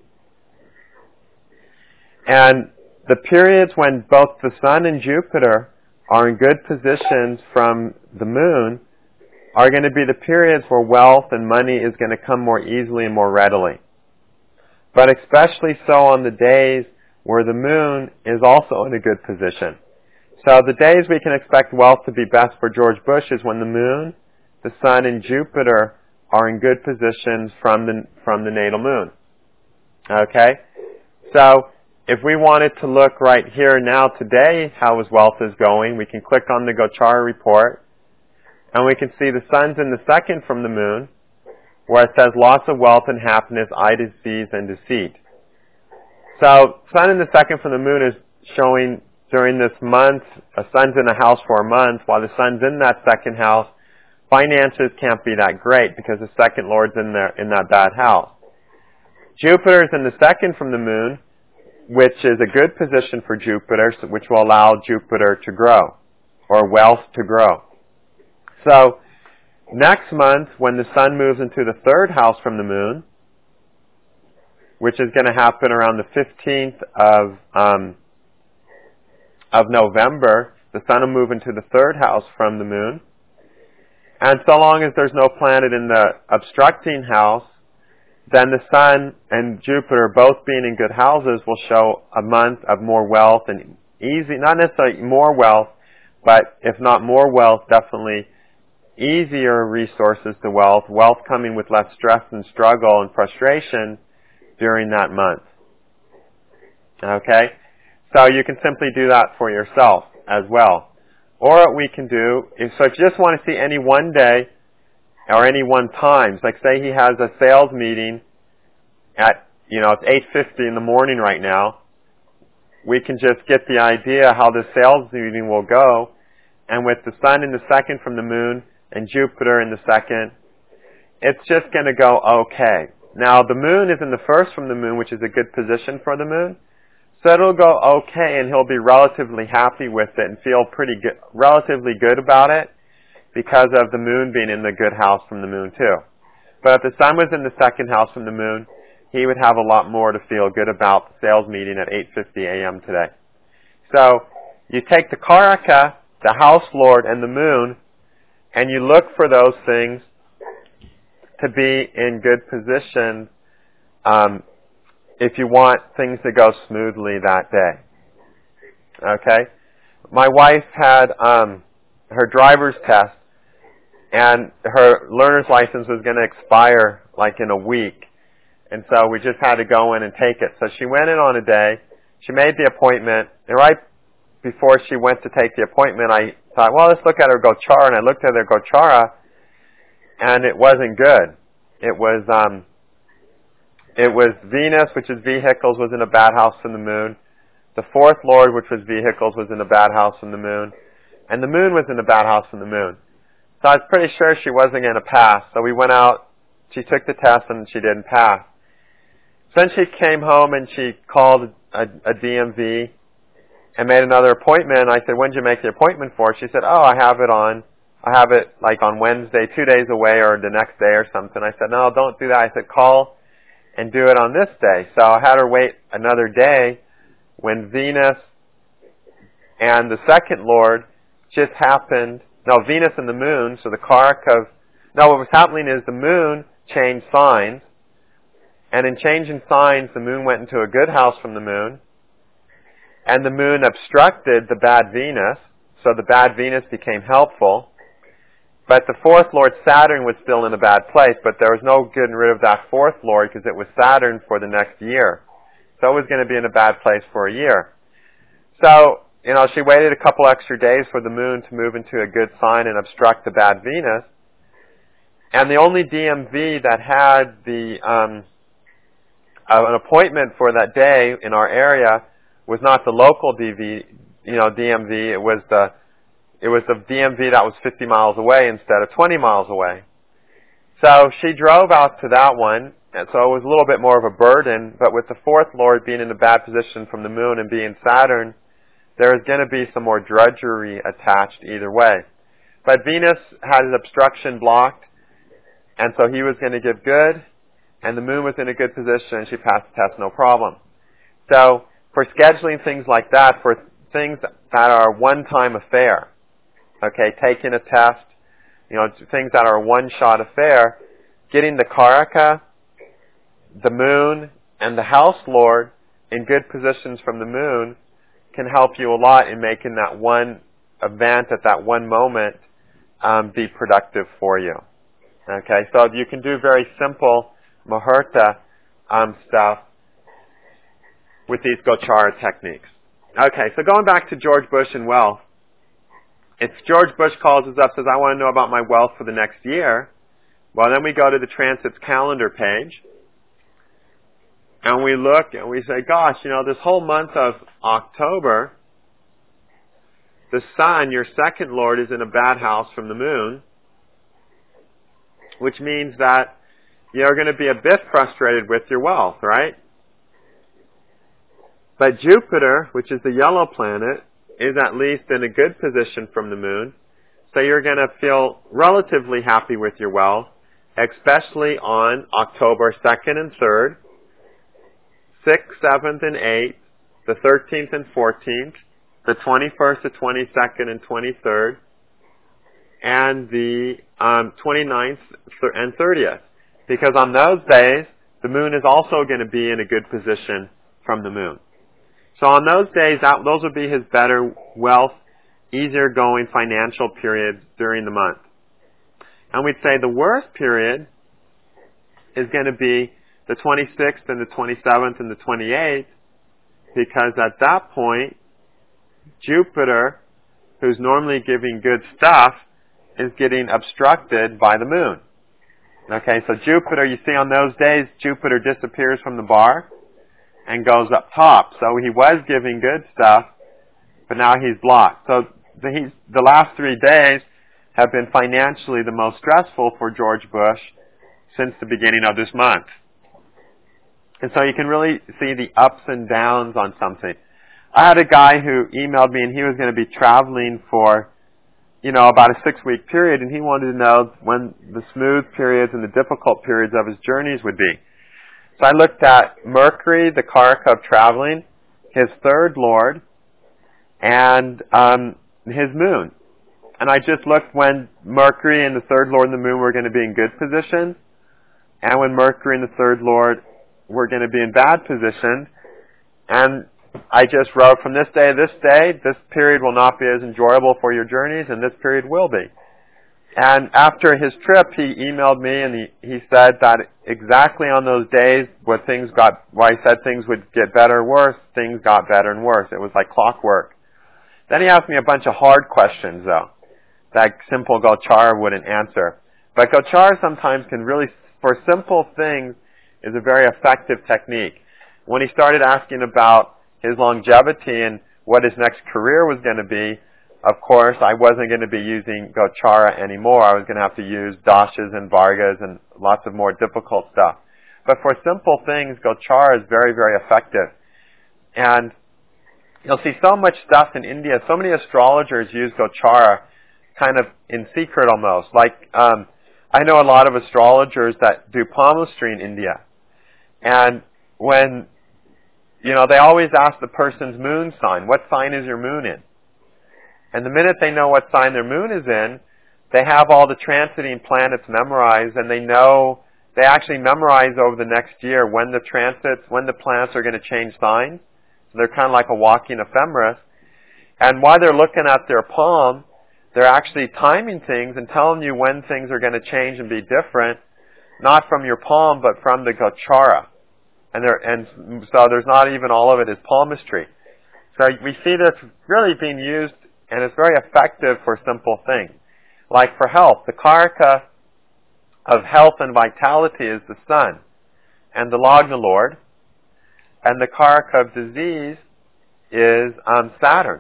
And the periods when both the Sun and Jupiter are in good positions from the Moon are going to be the periods where wealth and money is going to come more easily and more readily. But especially so on the days where the Moon is also in a good position. So the days we can expect wealth to be best for George Bush is when the Moon, the Sun, and Jupiter are in good positions from the from the natal Moon. Okay? So if we wanted to look right here now today how his wealth is going, we can click on the Gochara report, and we can see the Sun's in the second from the Moon, where it says lots of wealth and happiness, eye disease, and deceit. So Sun in the second from the Moon is showing during this month, a Sun's in a house for a month, while the Sun's in that second house, finances can't be that great because the second Lord's in there in that bad house. Jupiter's in the second from the Moon, which is a good position for Jupiter, which will allow Jupiter to grow, or wealth to grow. So, next month, when the Sun moves into the third house from the Moon, which is going to happen around the fifteenth of um, of November, the Sun will move into the third house from the Moon. And so long as there's no planet in the obstructing house, then the Sun and Jupiter both being in good houses will show a month of more wealth and easy, not necessarily more wealth, but if not more wealth, definitely easier resources to wealth, wealth coming with less stress and struggle and frustration during that month. Okay? So you can simply do that for yourself as well. Or what we can do is, so if you just want to see any one day or any one time, like say he has a sales meeting at, you know, it's eight fifty in the morning right now, we can just get the idea how the sales meeting will go, and with the sun in the second from the moon and Jupiter in the second, it's just going to go okay. Now the moon is in the first from the moon, which is a good position for the moon, so it'll go okay and he'll be relatively happy with it and feel pretty good, relatively good about it because of the moon being in the good house from the moon too. But if the sun was in the second house from the moon, he would have a lot more to feel good about the sales meeting at eight fifty a.m. today. So you take the Karaka, the house lord, and the moon, and you look for those things to be in good position um, if you want things to go smoothly that day. Okay? My wife had um, her driver's test, and her learner's license was going to expire like in a week. And so we just had to go in and take it. So she went in on a day, she made the appointment, and right before she went to take the appointment, I thought, well, let's look at her Gochara, and I looked at her Gochara, and it wasn't good. It was, um, it was Venus, which is vehicles, was in a bad house from the moon. The fourth lord, which was vehicles, was in a bad house from the moon. And the moon was in a bad house from the moon. So I was pretty sure she wasn't going to pass. So we went out, she took the test, and she didn't pass. Then she came home and she called a, a D M V and made another appointment. I said, when did you make the appointment for? She said, oh, I have it on, I have it like on Wednesday, two days away or the next day or something. I said, no, don't do that. I said, call and do it on this day. So I had her wait another day when Venus and the second lord just happened, no, Venus and the moon, so the Karaka of, no, what was happening is the moon changed signs. And in changing signs, the moon went into a good house from the moon, and the moon obstructed the bad Venus, so the bad Venus became helpful. But the fourth lord, Saturn, was still in a bad place, but there was no getting rid of that fourth lord because it was Saturn for the next year. So it was going to be in a bad place for a year. So, you know, she waited a couple extra days for the moon to move into a good sign and obstruct the bad Venus. And the only D M V that had the... Um, Uh, an appointment for that day in our area was not the local D V, you know, D M V. It was the it was the D M V that was fifty miles away instead of twenty miles away. So she drove out to that one, and so it was a little bit more of a burden. But with the fourth lord being in a bad position from the moon and being Saturn, there is going to be some more drudgery attached either way. But Venus had his obstruction blocked, and so he was going to give good. And the moon was in a good position, and she passed the test no problem. So for scheduling things like that, for things that are a one-time affair, okay, taking a test, you know, things that are a one-shot affair, getting the Karaka, the moon, and the house lord in good positions from the moon can help you a lot in making that one event at that one moment um, be productive for you. Okay, so you can do very simple Muhurta um, stuff with these Gochara techniques. Okay, so going back to George Bush and wealth, if George Bush calls us up and says, I want to know about my wealth for the next year, well, then we go to the transits calendar page, and we look and we say, gosh, you know, this whole month of October, the sun, your second lord, is in a bad house from the moon, which means that you're going to be a bit frustrated with your wealth, right? But Jupiter, which is the yellow planet, is at least in a good position from the moon. So you're going to feel relatively happy with your wealth, especially on October second and third, sixth, seventh, and eighth, the thirteenth and fourteenth, the twenty-first, the twenty-second, and twenty-third, and the um, twenty-ninth and thirtieth. Because on those days, the moon is also going to be in a good position from the moon. So on those days, that, those would be his better wealth, easier going financial periods during the month. And we'd say the worst period is going to be the twenty-sixth and the twenty-seventh and the twenty-eighth, because at that point, Jupiter, who's normally giving good stuff, is getting obstructed by the moon. Okay, so Jupiter, you see on those days, Jupiter disappears from the bar and goes up top. So he was giving good stuff, but now he's blocked. So the, he's, the last three days have been financially the most stressful for George Bush since the beginning of this month. And so you can really see the ups and downs on something. I had a guy who emailed me, and he was going to be traveling for, you know, about a six-week period, and he wanted to know when the smooth periods and the difficult periods of his journeys would be. So I looked at Mercury, the Karaka of traveling, his third lord, and um, his moon. And I just looked when Mercury and the third lord and the moon were going to be in good positions, and when Mercury and the third lord were going to be in bad positions. And I just wrote, from this day to this day, this period will not be as enjoyable for your journeys, and this period will be. And after his trip, he emailed me, and he, he said that exactly on those days where things got, where I said things would get better or worse, things got better and worse. It was like clockwork. Then he asked me a bunch of hard questions, though, that simple Gochara wouldn't answer. But Gochara sometimes can really, for simple things, is a very effective technique. When he started asking about his longevity and what his next career was going to be, of course, I wasn't going to be using Gochara anymore. I was going to have to use Dashas and Vargas and lots of more difficult stuff. But for simple things, Gochara is very, very effective. And you'll see so much stuff in India. So many astrologers use Gochara kind of in secret almost. Like, um, I know a lot of astrologers that do palmistry in India. And when, you know, they always ask the person's moon sign, what sign is your moon in? And the minute they know what sign their moon is in, they have all the transiting planets memorized, and they know, they actually memorize over the next year when the transits, when the planets are going to change signs. So they're kind of like a walking ephemeris. And while they're looking at their palm, they're actually timing things and telling you when things are going to change and be different, not from your palm, but from the Gochara. And there, and so there's not even all of it is palmistry. So we see this really being used, and it's very effective for simple things. Like for health, the Karaka of health and vitality is the sun, and the Lagna Lord, and the Karaka of disease is um, Saturn.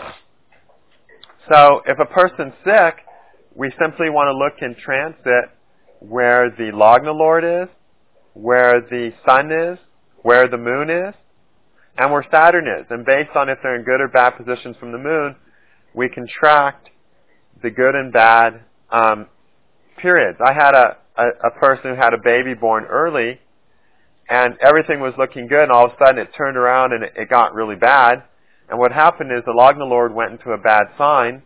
So if a person's sick, we simply want to look in transit where the Lagna Lord is, where the sun is, where the moon is, and where Saturn is. And based on if they're in good or bad positions from the moon, we can track the good and bad um, periods. I had a, a, a person who had a baby born early, and everything was looking good, and all of a sudden it turned around and it, it got really bad. And what happened is the Lagna Lord went into a bad sign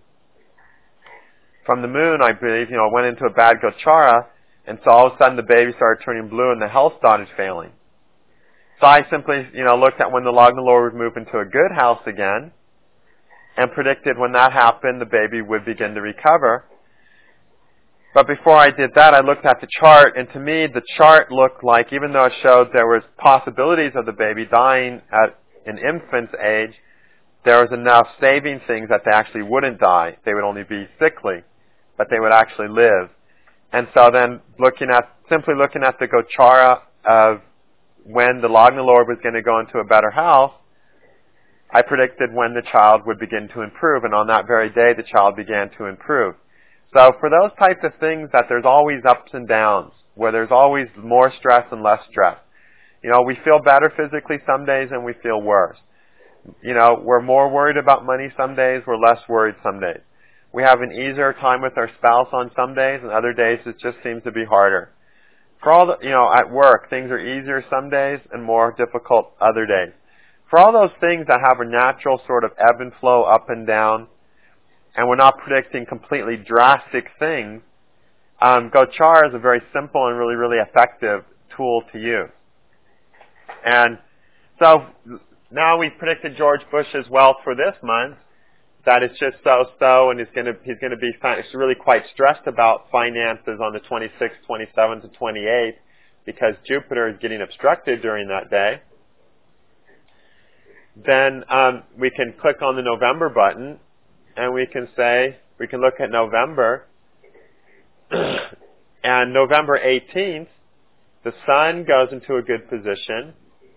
from the moon, I believe, you know, went into a bad Gochara, and so all of a sudden the baby started turning blue and the health started failing. So I simply, you know, looked at when the Lagna Lord would move into a good house again, and predicted when that happened, the baby would begin to recover. But before I did that, I looked at the chart, and to me, the chart looked like, even though it showed there was possibilities of the baby dying at an infant's age, there was enough saving things that they actually wouldn't die. They would only be sickly, but they would actually live. And so then, looking at simply looking at the Gochara of when the Lagna Lord was going to go into a better house, I predicted when the child would begin to improve, and on that very day, the child began to improve. So for those types of things that there's always ups and downs, where there's always more stress and less stress. You know, we feel better physically some days and we feel worse. You know, we're more worried about money some days, we're less worried some days. We have an easier time with our spouse on some days, and other days it just seems to be harder. For all the, you know, at work, things are easier some days and more difficult other days. For all those things that have a natural sort of ebb and flow up and down, and we're not predicting completely drastic things, um, Gochara is a very simple and really, really effective tool to use. And so now we've predicted George Bush's wealth for this month, that it's just so-so, and he's going to he's going to be he's really quite stressed about finances on the twenty-sixth, twenty-seventh, and twenty-eighth because Jupiter is getting obstructed during that day, then um, we can click on the November button, and we can say, we can look at November, and November eighteenth, the Sun goes into a good position.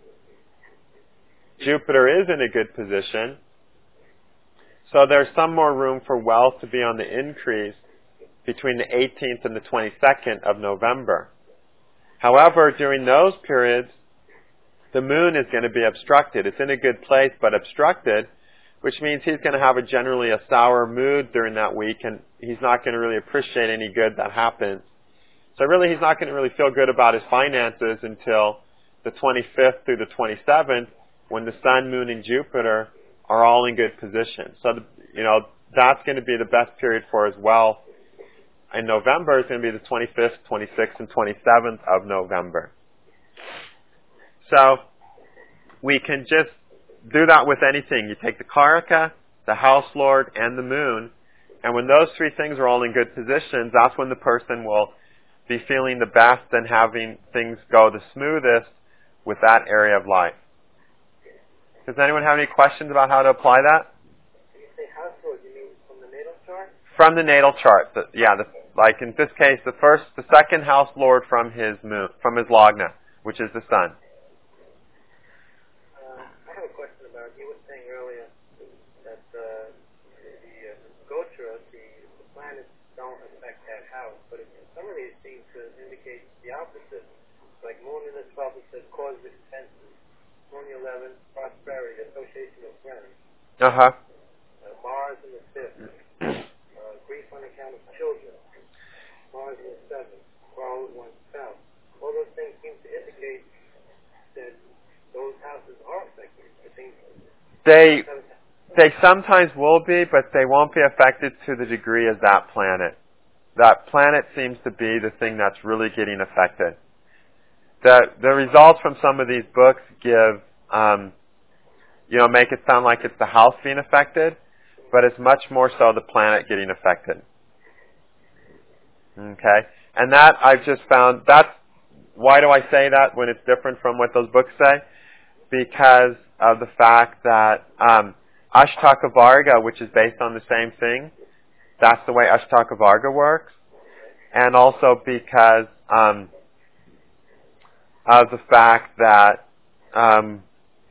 Jupiter is in a good position. So there's some more room for wealth to be on the increase between the eighteenth and the twenty-second of November. However, during those periods, the Moon is going to be obstructed. It's in a good place, but obstructed, which means he's going to have a generally a sour mood during that week, and he's not going to really appreciate any good that happens. So really, he's not going to really feel good about his finances until the twenty-fifth through the twenty-seventh, when the Sun, Moon, and Jupiter are all in good position. So, the, you know, that's going to be the best period for his wealth. In November, it's going to be the twenty-fifth, twenty-sixth, and twenty-seventh of November. So, we can just do that with anything. You take the Karaka, the House Lord, and the Moon, and when those three things are all in good positions, that's when the person will be feeling the best and having things go the smoothest with that area of life. Does anyone have any questions about how to apply that? When you say House Lord, you mean from the natal chart? From the natal chart, the, yeah. The, like in this case, the first, the second House Lord from his moon, from his Lagna, which is the Sun. Uh, I have a question about, you were saying earlier that uh, the uh, Gotra, the, the planets don't affect that house, but it, some of these seem to indicate the opposite. Like Moon in the twelfth, it says cause expenses. Moon in the eleventh, prosperity, association of friends. Uh-huh. Uh, Mars in the fifth, uh, grief on account of children. Mars in the seventh, quarrel with oneself. All those things seem to indicate that those houses are affected. I think they they sometimes will be, but they won't be affected to the degree as that planet. That planet seems to be the thing that's really getting affected. The the results from some of these books give, um, you know, make it sound like it's the house being affected, but it's much more so the planet getting affected. Okay? And that I've just found, that's, why do I say that when it's different from what those books say? Because of the fact that um, Ashtaka Varga, which is based on the same thing, that's the way Ashtaka Varga works. And also because um, of the fact that, um,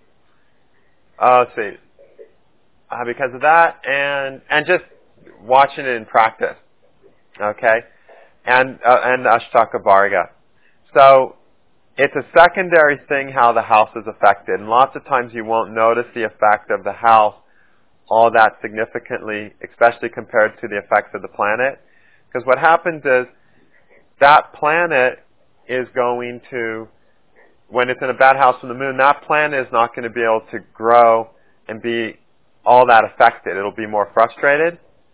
oh, let's see, uh, because of that, and and just watching it in practice, okay, and uh, and Ashtaka Varga. So it's a secondary thing how the house is affected, and lots of times you won't notice the effect of the house all that significantly, especially compared to the effects of the planet, because what happens is that planet is going to, when it's in a bad house from the Moon, that planet is not going to be able to grow and be all that affected. It'll be more frustrated.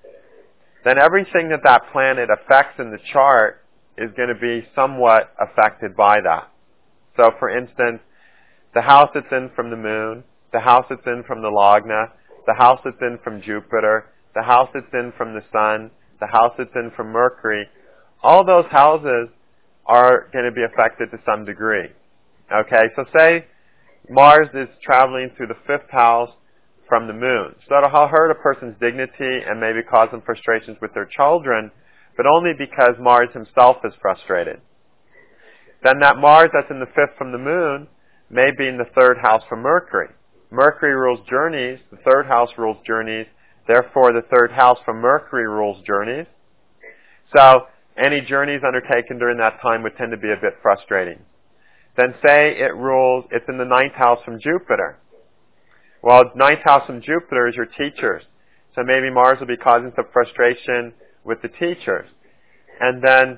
Then everything that that planet affects in the chart is going to be somewhat affected by that. So, for instance, the house it's in from the Moon, the house it's in from the Lagna, the house it's in from Jupiter, the house it's in from the Sun, the house it's in from Mercury, all those houses are going to be affected to some degree. Okay, so say Mars is traveling through the fifth house from the Moon. So it'll hurt a person's dignity and maybe cause them frustrations with their children, but only because Mars himself is frustrated. Then that Mars that's in the fifth from the Moon may be in the third house from Mercury. Mercury rules journeys, the third house rules journeys, therefore the third house from Mercury rules journeys. So any journeys undertaken during that time would tend to be a bit frustrating. Then say it rules, it's in the ninth house from Jupiter. Well, ninth house from Jupiter is your teachers. So maybe Mars will be causing some frustration with the teachers. And then,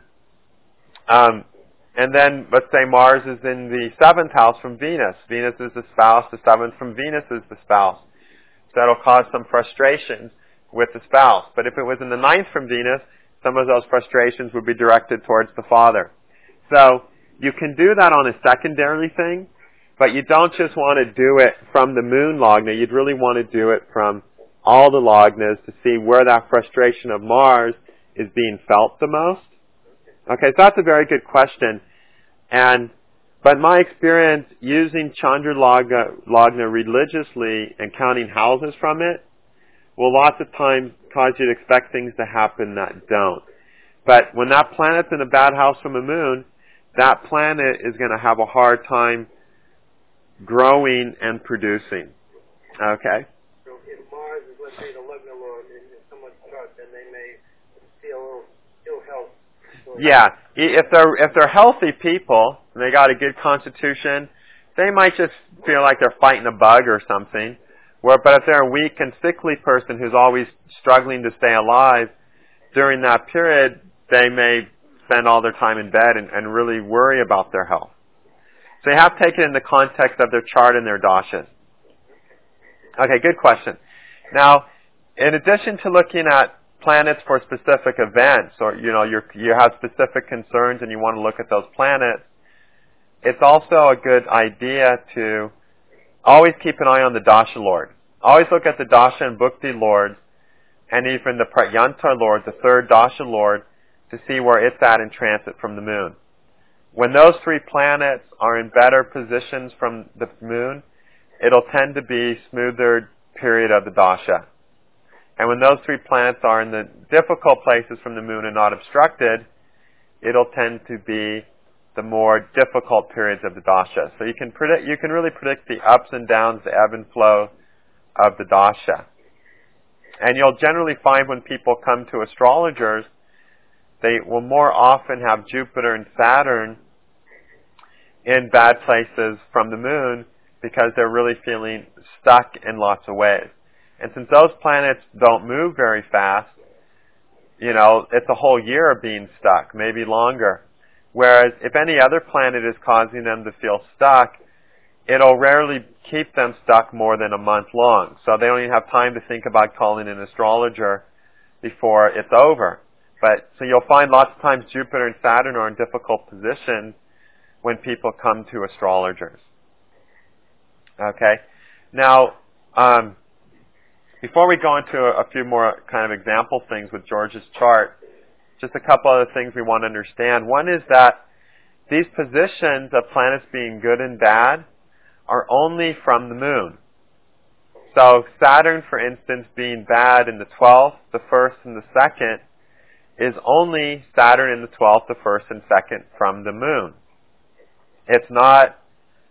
um, and then let's say Mars is in the seventh house from Venus. Venus is the spouse, the seventh from Venus is the spouse. So that'll cause some frustrations with the spouse. But if it was in the ninth from Venus, some of those frustrations would be directed towards the father. So you can do that on a secondary thing, but you don't just want to do it from the Moon Lagna. You'd really want to do it from all the lognas to see where that frustration of Mars is being felt the most? Okay, so that's a very good question. And but my experience using Chandra Lagna, Lagna religiously and counting houses from it will lots of times cause you to expect things to happen that don't. But when that planet's in a bad house from a moon, that planet is going to have a hard time growing and producing. Okay? So if Mars is, let's say, the Lagna Lord in someone's chart, then they may feel a little ill health. Yeah, if they're if they're healthy people and they got a good constitution, they might just feel like they're fighting a bug or something. Where, but if they're a weak and sickly person who's always struggling to stay alive, during that period, they may spend all their time in bed and, and really worry about their health. So you have to take it in the context of their chart and their dashas. Okay, good question. Now, in addition to looking at planets for specific events, or you know, you you have specific concerns and you want to look at those planets, it's also a good idea to always keep an eye on the dasha lord. Always look at the dasha and bhukti lords, and even the pratyanta lord, the third dasha lord, to see where it's at in transit from the moon. When those three planets are in better positions from the moon, it'll tend to be smoother period of the dasha. And when those three planets are in the difficult places from the moon and not obstructed, it'll tend to be the more difficult periods of the dasha. So you can predict, you can really predict the ups and downs, the ebb and flow of the dasha. And you'll generally find when people come to astrologers, they will more often have Jupiter and Saturn in bad places from the moon because they're really feeling stuck in lots of ways. And since those planets don't move very fast, you know, it's a whole year of being stuck, maybe longer. Whereas if any other planet is causing them to feel stuck, it'll rarely keep them stuck more than a month long. So they don't even have time to think about calling an astrologer before it's over. But so you'll find lots of times Jupiter and Saturn are in difficult positions when people come to astrologers. Okay? Now, um, before we go into a, a few more kind of example things with George's chart, just a couple other things we want to understand. One is that these positions of planets being good and bad are only from the moon. So Saturn, for instance, being bad in the twelfth, the first, and the second, is only Saturn in the twelfth, the first, and second from the moon. It's not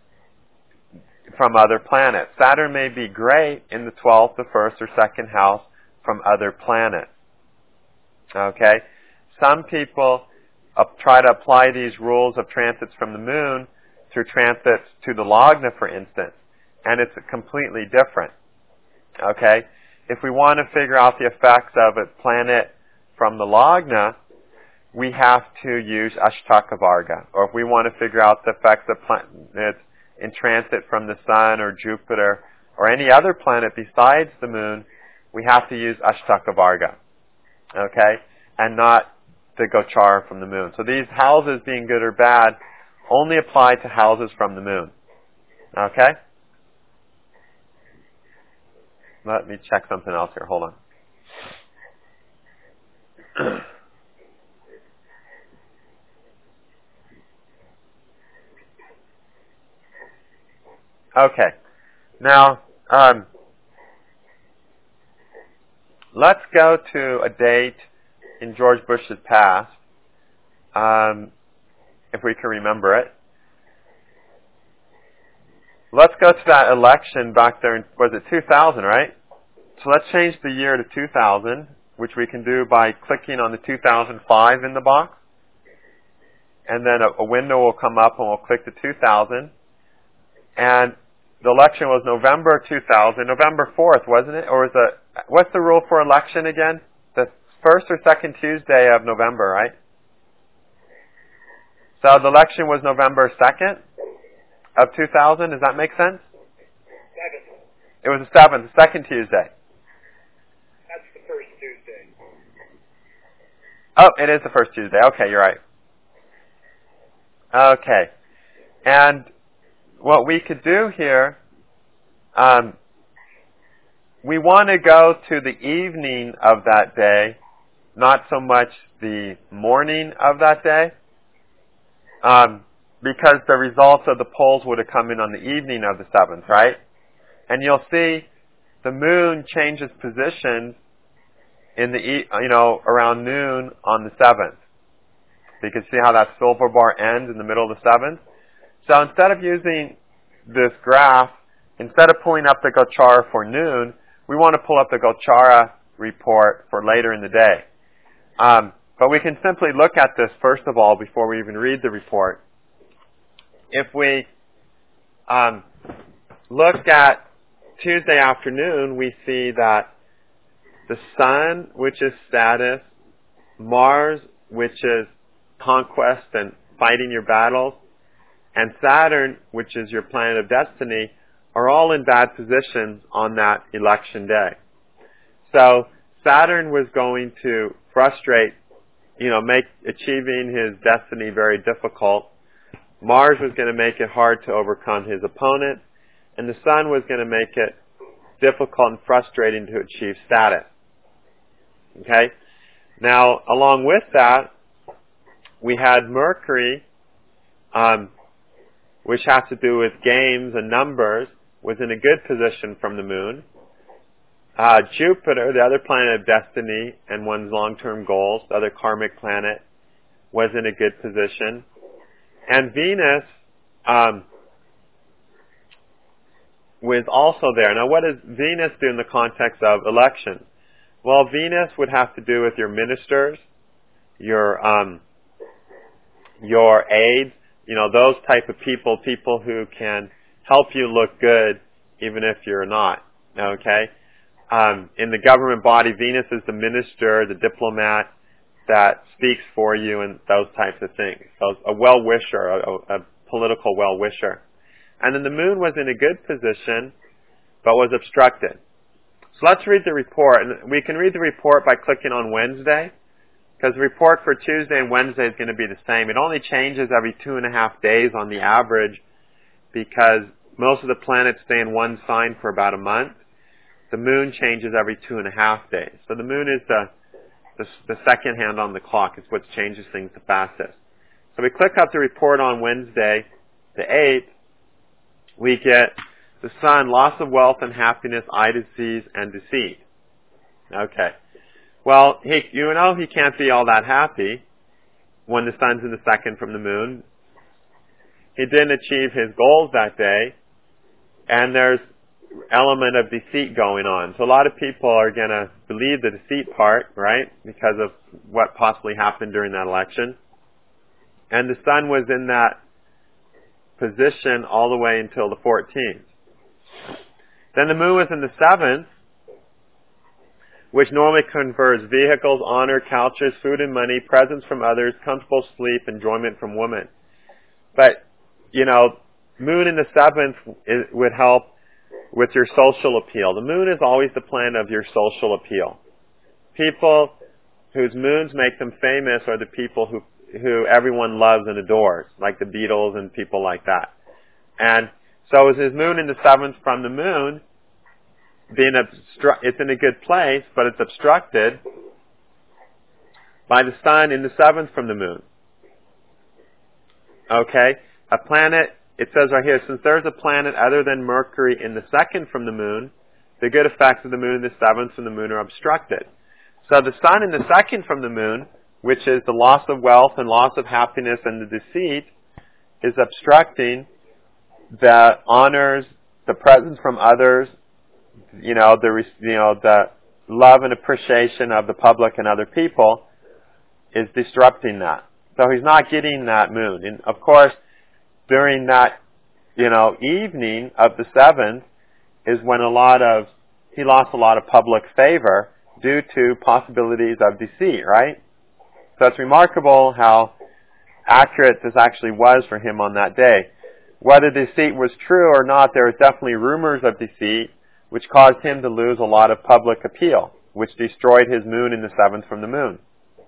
from other planets. Saturn may be great in the twelfth, the first, or second house from other planets. Okay? Some people uh, try to apply these rules of transits from the moon through transits to the Lagna, for instance, and it's completely different. Okay? If we want to figure out the effects of a planet from the Lagna, we have to use Ashtaka Varga. Or if we want to figure out the effects of planets in transit from the Sun or Jupiter or any other planet besides the Moon, we have to use Ashtaka Varga. Okay? And not the Gochara from the Moon. So these houses being good or bad only apply to houses from the Moon. Okay? Let me check something else here. Hold on. Okay. Now, um, let's go to a date in George Bush's past, um, if we can remember it. Let's go to that election back there in, was it two thousand, right? So let's change the year to two thousand, which we can do by clicking on the two thousand five in the box. And then a, a window will come up and we'll click the two thousand. And the election was November two thousand, November fourth, wasn't it? Or was it, what's the rule for election again? The first or second Tuesday of November, right? So the election was November second of two thousand. Does that make sense? Seventh. It was the seventh, the second Tuesday. That's the first Tuesday. Oh, it is the first Tuesday. Okay, you're right. Okay. And what we could do here, um, we want to go to the evening of that day, not so much the morning of that day, um, because the results of the polls would have come in on the evening of the seventh, right? And you'll see the moon changes position in the e- you know around noon on the seventh. So you can see how that silver bar ends in the middle of the seventh. So instead of using this graph, instead of pulling up the Gochara for noon, we want to pull up the Gochara report for later in the day. Um, but we can simply look at this first of all before we even read the report. If we um, look at Tuesday afternoon, we see that the Sun, which is status, Mars, which is conquest and fighting your battles, and Saturn, which is your planet of destiny, are all in bad positions on that election day. So Saturn was going to frustrate, you know, make achieving his destiny very difficult. Mars was going to make it hard to overcome his opponent, and the Sun was going to make it difficult and frustrating to achieve status. Okay? Now, along with that, we had Mercury, um, which has to do with games and numbers, was in a good position from the Moon. Uh, Jupiter, the other planet of destiny and one's long-term goals, the other karmic planet, was in a good position. And Venus um, was also there. Now, what does Venus do in the context of elections? Well, Venus would have to do with your ministers, your um, your aides, you know, those type of people, people who can help you look good even if you're not, okay? Um, in the government body, Venus is the minister, the diplomat that speaks for you and those types of things. So a well-wisher, a, a political well-wisher. And then the Moon was in a good position, but was obstructed. So let's read the report. And we can read the report by clicking on Wednesday, because the report for Tuesday and Wednesday is going to be the same. It only changes every two and a half days on the average, because most of the planets stay in one sign for about a month. The Moon changes every two and a half days. So the Moon is the, the, the second hand on the clock. It's what changes things the fastest. So we click up the report on Wednesday, the eighth. We get the Sun, loss of wealth and happiness, eye disease, and deceit. Okay. Well, he, you know he can't be all that happy when the Sun's in the second from the Moon. He didn't achieve his goals that day, and there's element of deceit going on. So a lot of people are going to believe the deceit part, right, because of what possibly happened during that election. And the Sun was in that position all the way until the fourteenth. Then the Moon was in the seventh, which normally confers vehicles, honor, couches, food and money, presents from others, comfortable sleep, enjoyment from women. But, you know, Moon in the seventh is, would help with your social appeal. The Moon is always the planet of your social appeal. People whose moons make them famous are the people who who everyone loves and adores, like the Beatles and people like that. And so is his Moon in the seventh from the Moon, being obstru- it's in a good place, but it's obstructed by the Sun in the seventh from the Moon. Okay? A planet, it says right here, since there's a planet other than Mercury in the second from the Moon, the good effects of the Moon in the seventh from the Moon are obstructed. So the Sun in the second from the Moon, which is the loss of wealth and loss of happiness and the deceit, is obstructing the honors, the presents from others, you know, the you know the love and appreciation of the public and other people, is disrupting that. So he's not getting that Moon. And of course, during that, you know, evening of the seventh is when a lot of he lost a lot of public favor due to possibilities of deceit, right? So it's remarkable how accurate this actually was for him on that day. Whether deceit was true or not, there was definitely rumors of deceit, which caused him to lose a lot of public appeal, which destroyed his Moon in the seventh from the Moon.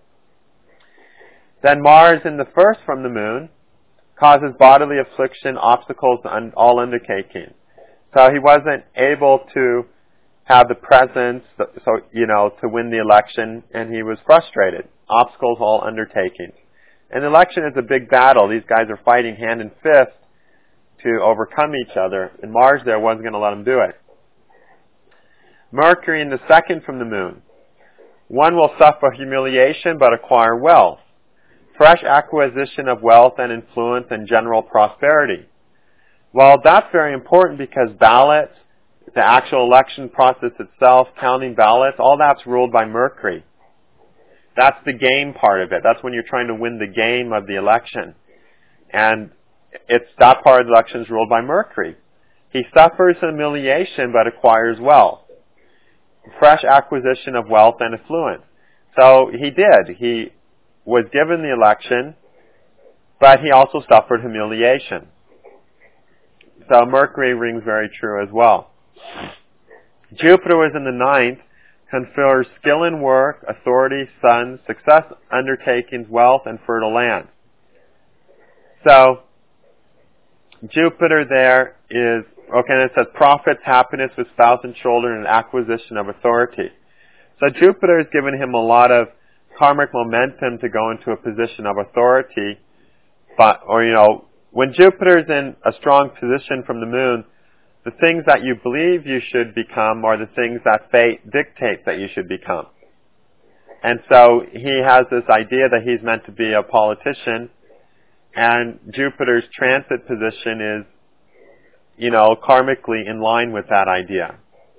Then Mars in the first from the Moon causes bodily affliction, obstacles, and all undertaking. So he wasn't able to have the presence, so, you know, to win the election, and he was frustrated. Obstacles, all undertakings. An election is a big battle. These guys are fighting hand and fist to overcome each other, and Mars there wasn't going to let them do it. Mercury in the second from the moon. One will suffer humiliation but acquire wealth. Fresh acquisition of wealth and influence and general prosperity. Well, that's very important because ballots, the actual election process itself, counting ballots, all that's ruled by Mercury. That's the game part of it. That's when you're trying to win the game of the election. And it's that part of the election is ruled by Mercury. He suffers humiliation but acquires wealth. Fresh acquisition of wealth and affluence. So he did. He was given the election, but he also suffered humiliation. So Mercury rings very true as well. Jupiter was in the ninth, confers skill in work, authority, sons, success, undertakings, wealth, and fertile land. So Jupiter there is, okay, and it says profits, happiness with spouse and children, and acquisition of authority. So Jupiter has given him a lot of karmic momentum to go into a position of authority. But, or, you know, when Jupiter's in a strong position from the moon, the things that you believe you should become are the things that fate dictates that you should become. And so he has this idea that he's meant to be a politician, and Jupiter's transit position is, you know, karmically in line with that idea.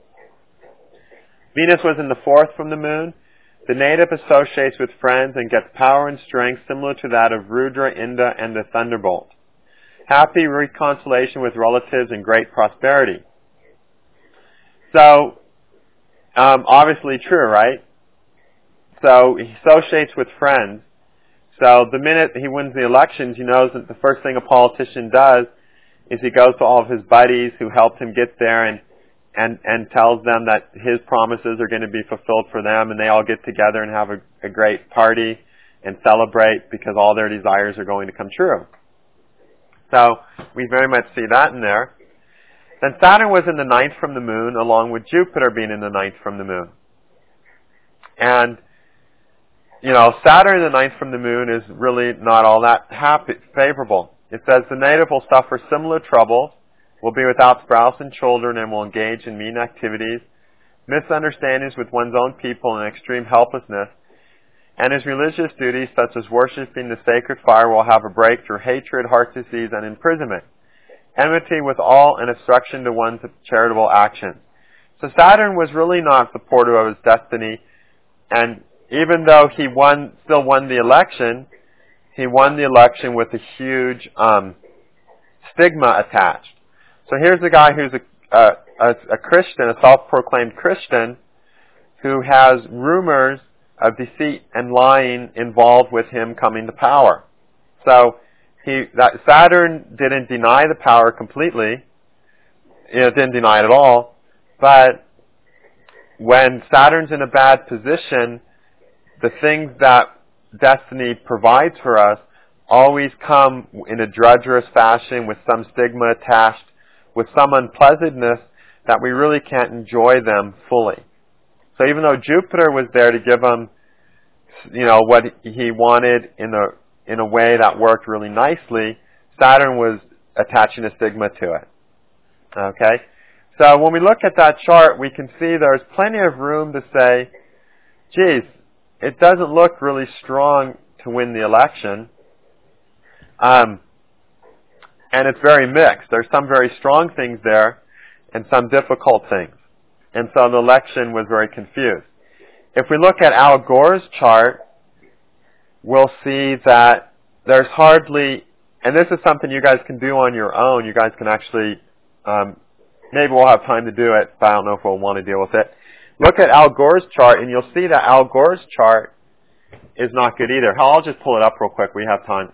Venus was in the fourth from the moon. The native associates with friends and gets power and strength similar to that of Rudra, Inda, and the thunderbolt. Happy reconciliation with relatives and great prosperity. So, um, obviously true, right? So he associates with friends. So the minute he wins the elections, he knows that the first thing a politician does is he goes to all of his buddies who helped him get there and and and tells them that his promises are going to be fulfilled for them, and they all get together and have a, a great party and celebrate because all their desires are going to come true. So we very much see that in there. Then Saturn was in the ninth from the moon, along with Jupiter being in the ninth from the moon. And, you know, Saturn in the ninth from the moon is really not all that happy, favorable. It says the native will suffer similar troubles, will be without spouse and children, and will engage in mean activities, misunderstandings with one's own people, and extreme helplessness. And his religious duties, such as worshipping the sacred fire, will have a break through hatred, heart disease, and imprisonment. Enmity with all and obstruction to one's charitable actions. So Saturn was really not supportive of his destiny, and even though he won, still won the election, he won the election with a huge um, stigma attached. So here's a guy who's a, a, a, a Christian, a self-proclaimed Christian, who has rumors of deceit and lying involved with him coming to power. So he, that Saturn didn't deny the power completely. It didn't deny it at all. But when Saturn's in a bad position, the things that destiny provides for us always come in a drudgerous fashion with some stigma attached, with some unpleasantness that we really can't enjoy them fully. So even though Jupiter was there to give him, you know, what he wanted in a in a way that worked really nicely, Saturn was attaching a stigma to it. Okay? So when we look at that chart, we can see there's plenty of room to say, geez, it doesn't look really strong to win the election. Um, and it's very mixed. There's some very strong things there and some difficult things. And so the election was very confused. If we look at Al Gore's chart, we'll see that there's hardly, and this is something you guys can do on your own. You guys can actually, um, maybe we'll have time to do it, but I don't know if we'll want to deal with it. Look at Al Gore's chart, and you'll see that Al Gore's chart is not good either. I'll just pull it up real quick. We have time.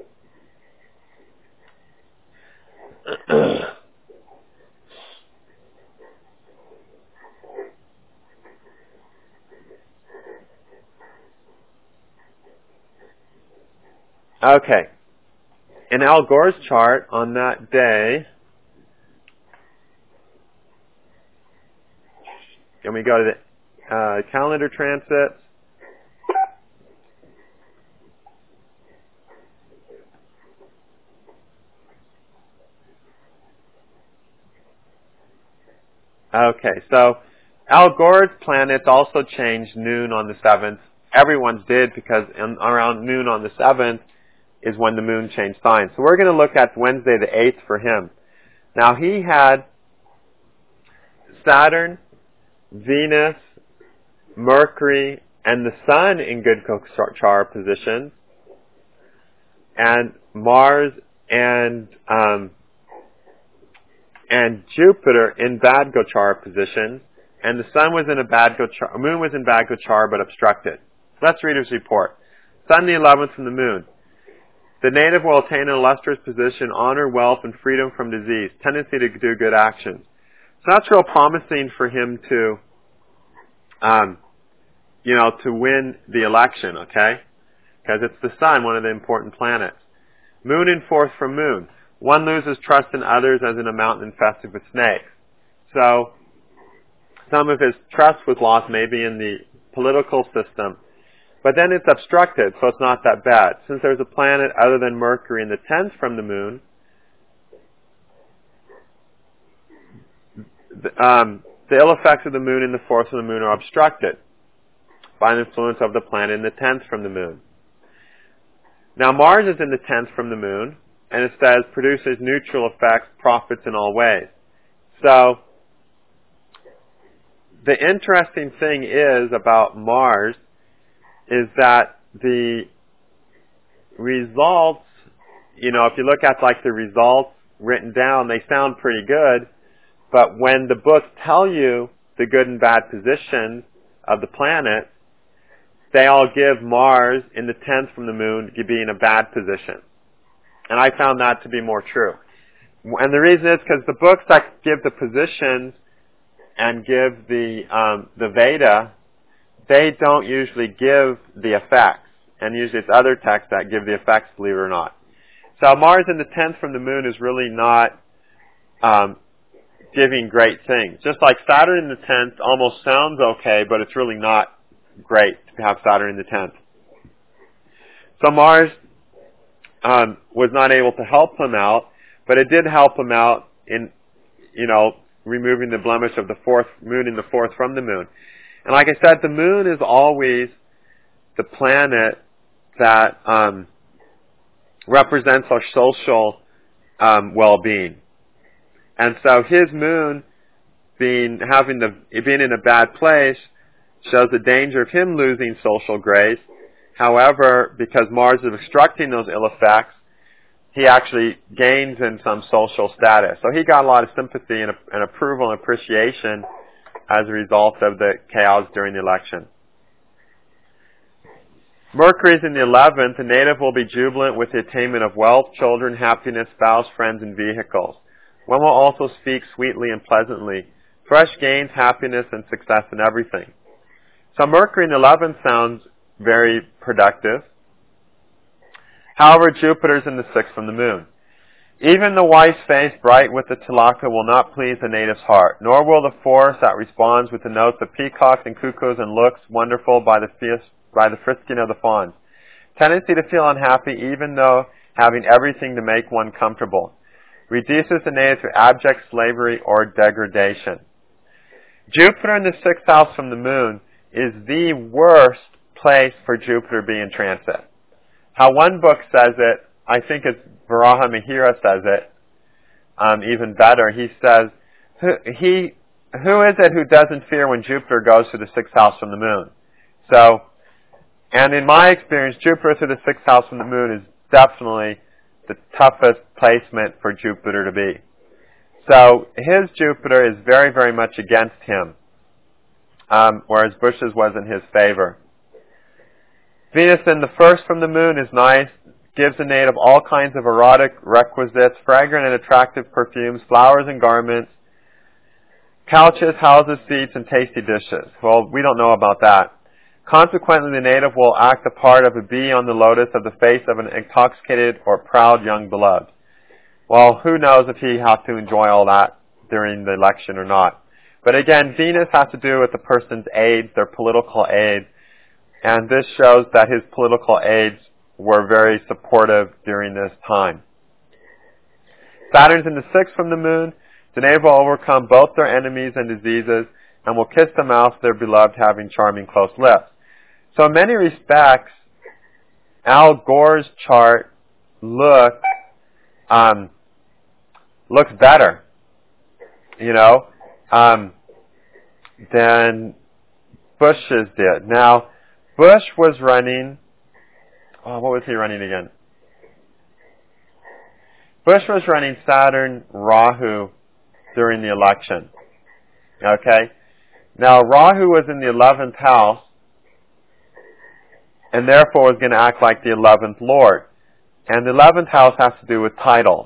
Okay. In Al Gore's chart on that day, Can we go to the uh, calendar transits? Okay, so Al Gore's planets also changed noon on the seventh. Everyone's did, because in, around noon on the seventh is when the moon changed signs. So we're going to look at Wednesday the eighth for him. Now he had Saturn, Venus, Mercury, and the Sun in good Gochara positions, and Mars and um, and Jupiter in bad Gochara positions, and the Sun was in a bad Gochara, Moon was in bad Gochara but obstructed. So let's read his report. Sun the eleventh from the Moon. The native will attain an illustrious position, honor, wealth, and freedom from disease, tendency to do good actions. So that's real promising for him to, um, you know, to win the election, okay? Because it's the Sun, one of the important planets. Moon in fourth from Moon. One loses trust in others as in a mountain infested with snakes. So, some of his trust was lost maybe in the political system. But then it's obstructed, so it's not that bad. Since there's a planet other than Mercury in the tenth from the Moon, the, um, the ill effects of the Moon in the fourth from the Moon are obstructed by the influence of the planet in the tenth from the Moon. Now Mars is in the tenth from the Moon, and it says, produces neutral effects, profits in all ways. So, the interesting thing is about Mars is that the results, you know, if you look at like the results written down, they sound pretty good, but when the books tell you the good and bad positions of the planets, they all give Mars in the tenth from the Moon to be in a bad position. And I found that to be more true. And the reason is because the books that give the positions and give the um, the Veda, they don't usually give the effects. And usually it's other texts that give the effects, believe it or not. So Mars in the tenth from the Moon is really not um, giving great things. Just like Saturn in the tenth almost sounds okay, but it's really not great to have Saturn in the tenth. So Mars um, was not able to help him out, but it did help him out in, you know, removing the blemish of the fourth moon in the fourth from the Moon. And like I said, the Moon is always the planet that um, represents our social um, well-being. And so his Moon being having the being in a bad place shows the danger of him losing social grace. However, because Mars is obstructing those ill effects, he actually gains in some social status. So he got a lot of sympathy and, and approval and appreciation as a result of the chaos during the election. Mercury is in the eleventh. The native will be jubilant with the attainment of wealth, children, happiness, spouse, friends, and vehicles. One will also speak sweetly and pleasantly. Fresh gains, happiness, and success in everything. So Mercury in the eleventh sounds very productive. However, Jupiter's in the sixth from the Moon. Even the wise face, bright with the tilaka, will not please the native's heart, nor will the forest that responds with the notes of peacocks and cuckoos and looks wonderful by the fierce, by the frisking of the fawns. Tendency to feel unhappy even though having everything to make one comfortable. Reduces the native to abject slavery or degradation. Jupiter in the sixth house from the Moon is the worst place for Jupiter to be in transit. How one book says it, I think it's Varaha Mihira says it, um, even better. He says, who, he, who is it who doesn't fear when Jupiter goes to the sixth house from the Moon? So, and in my experience, Jupiter to the sixth house from the Moon is definitely the toughest placement for Jupiter to be. So, his Jupiter is very, very much against him, um, whereas Bush's was in his favor. Venus in the first from the Moon is nice, gives the native all kinds of erotic requisites, fragrant and attractive perfumes, flowers and garments, couches, houses, seats, and tasty dishes. Well, we don't know about that. Consequently, the native will act the part of a bee on the lotus of the face of an intoxicated or proud young beloved. Well, who knows if he has to enjoy all that during the election or not. But again, Venus has to do with the person's aides, their political aides. And this shows that his political aides were very supportive during this time. Saturn's in the sixth from the moon. Deneva will overcome both their enemies and diseases and will kiss the mouth of their beloved, having charming close lips. So in many respects, Al Gore's chart looks um, looks better, you know, um, than Bush's did. Now, Bush was running, oh, what was he running again? Bush was running Saturn, Rahu during the election. Okay? Now, Rahu was in the eleventh house, and therefore was going to act like the eleventh Lord. And the eleventh house has to do with titles.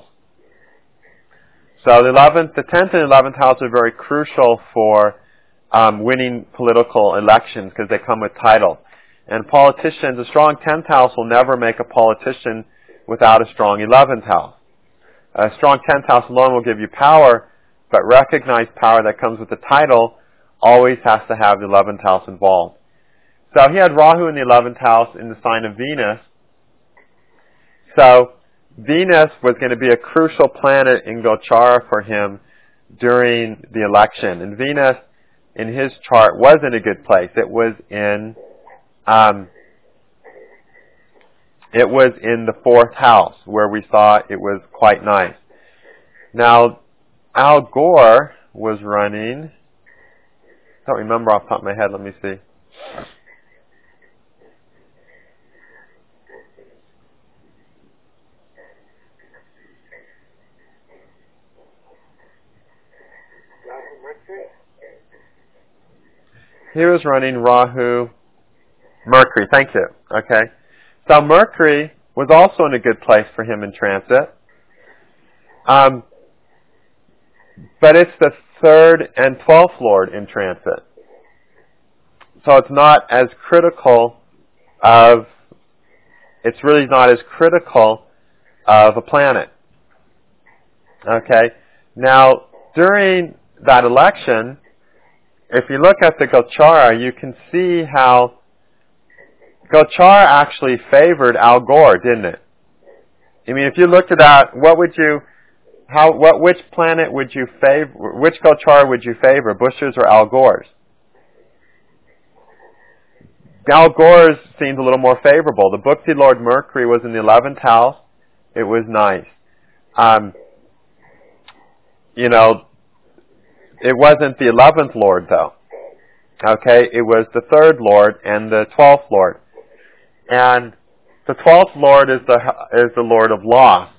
So the eleventh, the tenth and eleventh house are very crucial for um, winning political elections because they come with titles. And politicians, a strong tenth house will never make a politician without a strong eleventh house. A strong tenth house alone will give you power, but recognized power that comes with the title always has to have the eleventh house involved. So he had Rahu in the eleventh house in the sign of Venus. So Venus was going to be a crucial planet in Gochara for him during the election. And Venus, in his chart, was in a good place. It was in um, it was in the fourth house, where we saw it was quite nice. Now, Al Gore was running. I don't remember off the top of my head. Let me see. He was running Rahu, Mercury. Thank you. Okay. So Mercury was also in a good place for him in transit. Um, but it's the third and twelfth Lord in transit. So it's not as critical of, it's really not as critical of a planet. Okay. Now, during that election, if you look at the Gochara, you can see how Gochara actually favored Al Gore, didn't it? I mean, if you looked at that, what would you, how, what, which planet would you favor, which Gochara would you favor, Bush's or Al Gore's? Al Gore's seemed a little more favorable. The Bhukti Lord Mercury was in the eleventh house. It was nice. Um, you know, it wasn't the eleventh Lord, though. Okay, it was the third Lord and the twelfth Lord. And the twelfth Lord is the is the Lord of loss.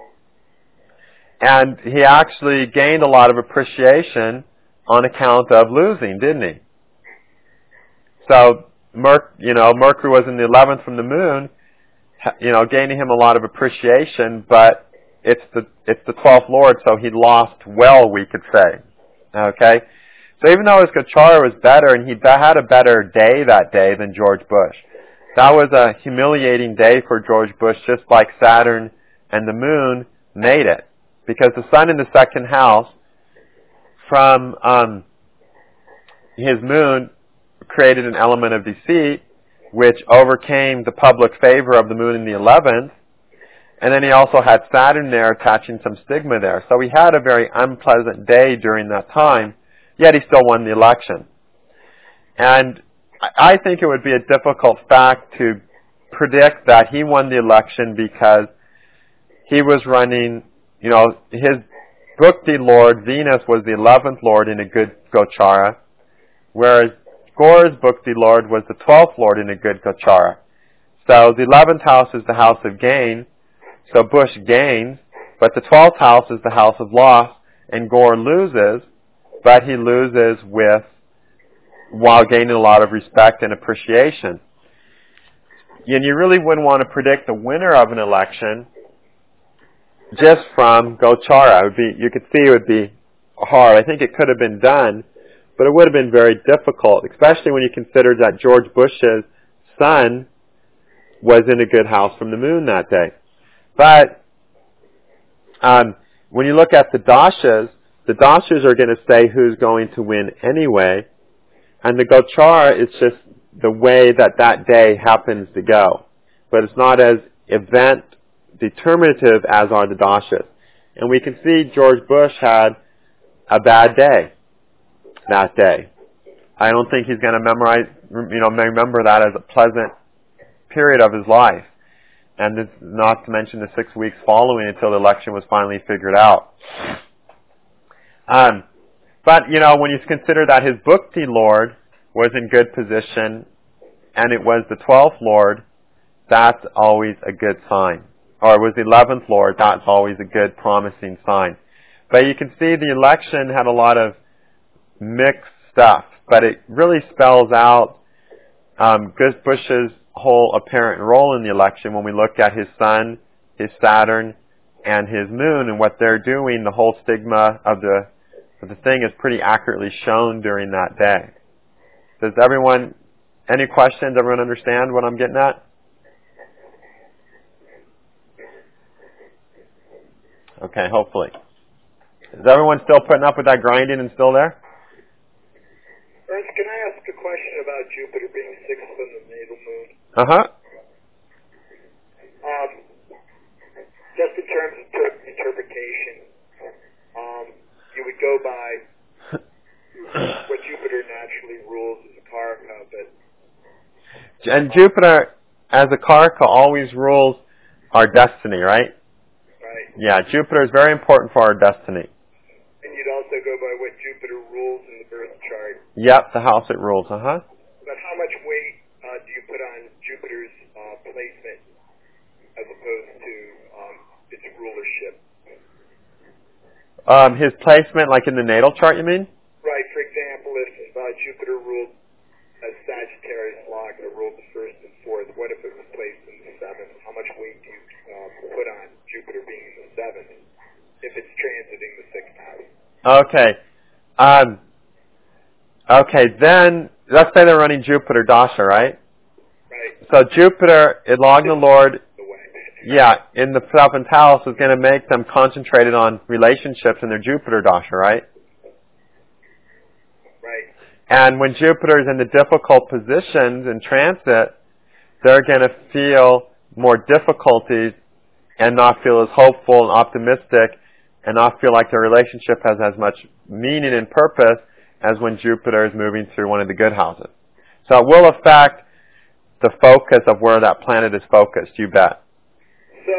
And he actually gained a lot of appreciation on account of losing, didn't he? So, Merc, you know, Mercury was in the eleventh from the moon, you know, gaining him a lot of appreciation, but it's the it's the twelfth Lord, so he lost well, we could say. Okay? So even though his Gochara was better, and he had a better day that day than George Bush, that was a humiliating day for George Bush, just like Saturn and the moon made it. Because the sun in the second house from um, his moon created an element of deceit, which overcame the public favor of the moon in the eleventh. And then he also had Saturn there attaching some stigma there. So he had a very unpleasant day during that time, yet he still won the election. And I think it would be a difficult fact to predict that he won the election because he was running, you know, his Bhukti Lord, Venus, was the eleventh Lord in a good Gochara, whereas Gore's Bhukti Lord was the twelfth Lord in a good Gochara. So the eleventh house is the house of gain, so Bush gains, but the twelfth house is the house of loss, and Gore loses, but he loses with, while gaining a lot of respect and appreciation. And you really wouldn't want to predict the winner of an election just from Gochara. It would be, you could see it would be hard. I think it could have been done, but it would have been very difficult, especially when you consider that George Bush's son was in a good house from the moon that day. But um, when you look at the dashas, The dashas are going to say who's going to win anyway, and the gochara is just the way that that day happens to go. But it's not as event determinative as are the dashas. And we can see George Bush had a bad day that day. I don't think he's going to memorize, you know, remember that as a pleasant period of his life. And this, not to mention the six weeks following until the election was finally figured out. Um, but, you know, when you consider that his Bhukti Lord was in good position, and it was the twelfth Lord, that's always a good sign. Or it was the eleventh Lord, that's always a good, promising sign. But you can see the election had a lot of mixed stuff, but it really spells out um, Bush's whole apparent role in the election when we look at his sun, his Saturn, and his moon, and what they're doing. The whole stigma of the of the thing is pretty accurately shown during that day. Does everyone, any questions? Everyone understand what I'm getting at? Okay, hopefully. Is everyone still putting up with that grinding and still there? Ernst, can I ask a question about Jupiter being sixth from the natal moon? Uh-huh. Um, just in terms of ter- interpretation, um, you would go by what Jupiter naturally rules as a Karaka, but... And Jupiter, as a Karaka, always rules our destiny, right? Right. Yeah, Jupiter is very important for our destiny. And you'd also go by what Jupiter rules in the birth chart. Yep, the house it rules, uh-huh. But how much weight uh, do you put on Jupiter's uh, placement as opposed to um, its rulership? Um, his placement, like in the natal chart, you mean? Right. For example, if uh, Jupiter ruled as Sagittarius log and it ruled the first and fourth, what if it was placed in the seventh? How much weight do you uh, put on Jupiter being in the seventh if it's transiting the sixth house? Okay. Um, okay, then, let's say they're running Jupiter Dasha, right? Right. So Jupiter, along the Lord, The way. yeah, in the seventh house is going to make them concentrated on relationships in their Jupiter Dasha, right? Right. And when Jupiter is in the difficult positions in transit, they're going to feel more difficulties and not feel as hopeful and optimistic and not feel like their relationship has as much meaning and purpose as when Jupiter is moving through one of the good houses. So it will affect the focus of where that planet is focused, you bet. So,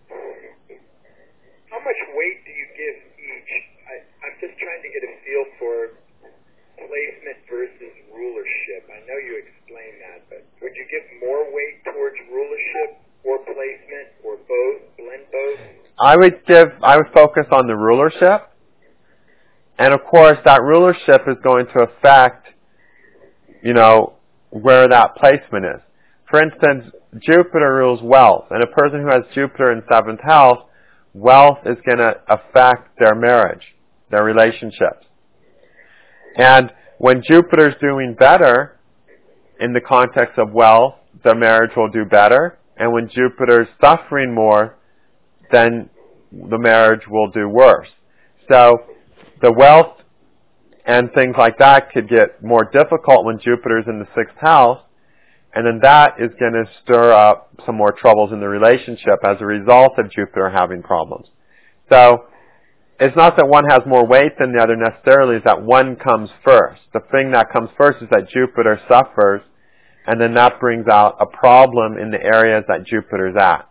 how much weight do you give each? I, I'm just trying to get a feel for placement versus rulership. I know you explained that, but would you give more weight towards rulership or placement or both, blend both? I would give, I would focus on the rulership. And of course, that rulership is going to affect, you know, where that placement is. For instance, Jupiter rules wealth. And a person who has Jupiter in seventh house, wealth is going to affect their marriage, their relationships. And when Jupiter's doing better in the context of wealth, the marriage will do better. And when Jupiter's suffering more, then the marriage will do worse. So the wealth and things like that could get more difficult when Jupiter's in the sixth house, and then that is going to stir up some more troubles in the relationship as a result of Jupiter having problems. So it's not that one has more weight than the other necessarily, it's that one comes first. The thing that comes first is that Jupiter suffers, and then that brings out a problem in the areas that Jupiter's at.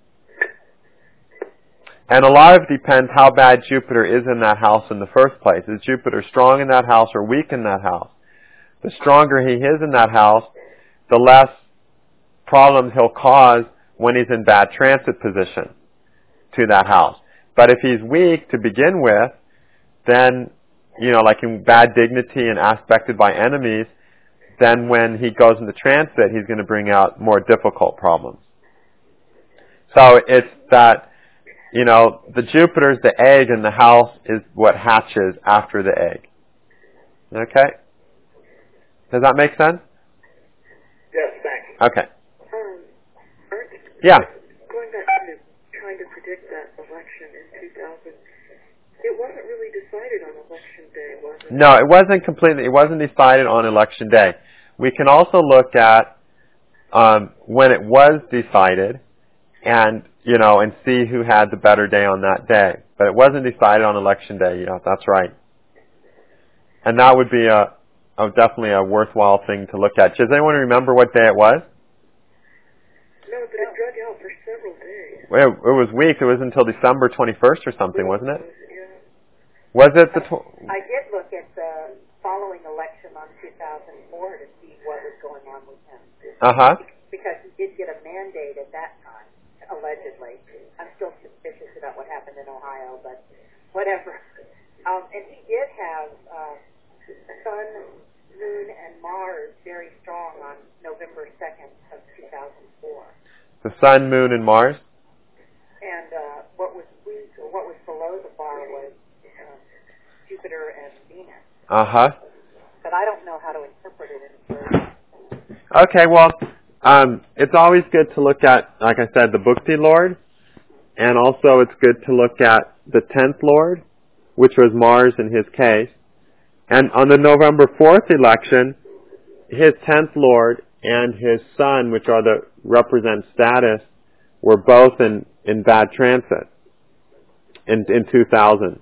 And a lot of it depends how bad Jupiter is in that house in the first place. Is Jupiter strong in that house or weak in that house? The stronger he is in that house, the less problems he'll cause when he's in bad transit position to that house. But if he's weak to begin with, then, you know, like in bad dignity and aspected by enemies, then when he goes into transit, he's going to bring out more difficult problems. So it's that, you know, the Jupiter's the egg and the house is what hatches after the egg. Okay? Does that make sense? Yes, thanks. Okay. Um, Ernst, Yeah. going back to trying to predict that election in two thousand It wasn't really decided on election day, was it? No, it wasn't completely, it wasn't decided on election day. We can also look at um, when it was decided and, you know, and see who had the better day on that day. But it wasn't decided on election day, yeah, that's right. And that would be a, a definitely a worthwhile thing to look at. Does anyone remember what day it was? No, but it drug out for several days. It, it was weeks. It was until December twenty-first or something, wasn't it? Yeah. Was it the... Tw- I did look at the following election on two thousand four to see what was going on with him. uh-huh. Because he did get a mandate at that time, allegedly. I'm still suspicious about what happened in Ohio, but whatever. Um, and he did have uh, Sun, Moon, and Mars very strong on November second of two thousand four. The Sun, Moon, and Mars? And uh, what was weak, or what was below the bar was uh, Jupiter and Venus. Uh-huh. But I don't know how to interpret it any further. Okay, well, um, it's always good to look at, like I said, the Bhukti Lord, and also it's good to look at the tenth Lord, which was Mars in his case. And on the November fourth election, his tenth Lord and his Sun, which are the represent status, were both in, in bad transit in, in two thousand.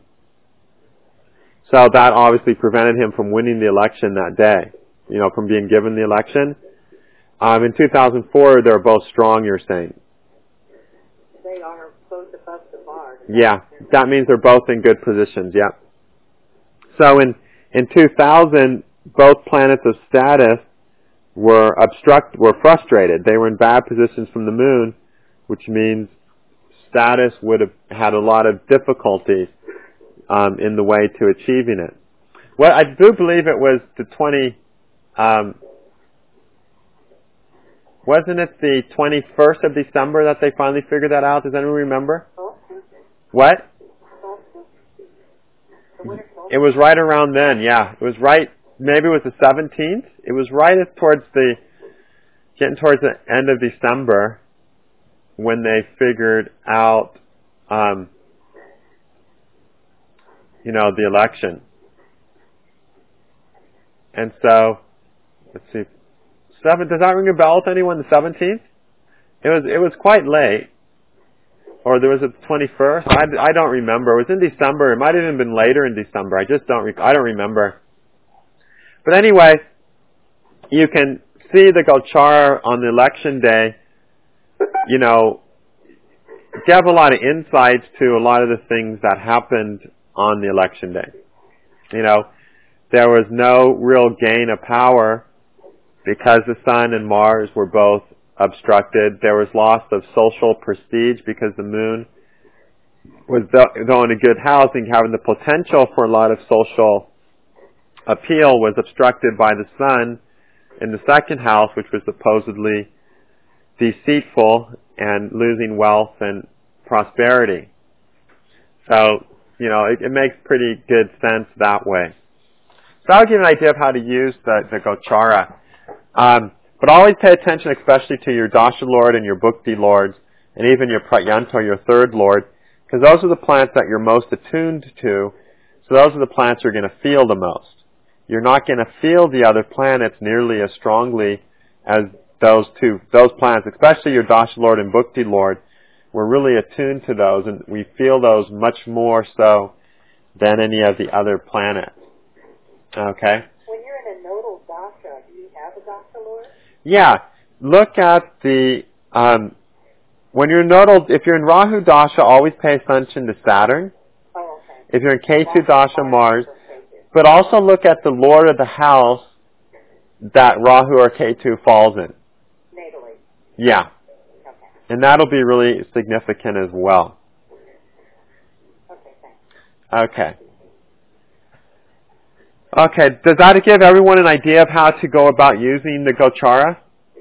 So that obviously prevented him from winning the election that day, you know, from being given the election. Um, in two thousand four, they're both strong, you're saying. They are both above the bar. Yeah, that means they're both in good positions, yeah. So in, in two thousand, both planets of status were obstruct, were frustrated. They were in bad positions from the moon, which means status would have had a lot of difficulties um, in the way to achieving it. Well, I do believe it was the twenty, um, wasn't it the twenty-first of December that they finally figured that out? Does anyone remember? What? It was right around then, yeah. It was right, maybe it was the seventeenth. It was right towards the, getting towards the end of December when they figured out, um, you know, the election. And so, let's see, seven, does that ring a bell to anyone, the seventeenth? It was, it was quite late. Or there was a twenty-first? I, I don't remember. It was in December. It might have even been later in December. I just don't, I don't remember. But anyway, you can see the Gochara on the election day, you know, give a lot of insights to a lot of the things that happened on the election day. You know, there was no real gain of power because the Sun and Mars were both obstructed. There was loss of social prestige because the Moon was, though in a good housing, having the potential for a lot of social appeal, was obstructed by the Sun in the second house, which was supposedly deceitful and losing wealth and prosperity. So, you know, it, it makes pretty good sense that way. So I'll give you an idea of how to use the, the Gochara. Um, but always pay attention especially to your Dasha Lord and your Bhukti Lords, and even your Pratyanta, your third Lord, because those are the planets that you're most attuned to, so those are the planets you're going to feel the most. You're not going to feel the other planets nearly as strongly as those two, those planets, especially your Dasha Lord and Bhukti Lord. We're really attuned to those, and we feel those much more so than any of the other planets. Okay? When you're in a nodal dasha, do you have a dasha lord? Yeah. Look at the, um, when you're nodal, if you're in Rahu Dasha, always pay attention to Saturn. Oh, okay. If you're in K two Dasha, Mars. But also look at the Lord of the house that Rahu or K two falls in. Natally. Yeah. Okay. And that'll be really significant as well. Okay, thanks. Okay. Okay, does that give everyone an idea of how to go about using the Gochara?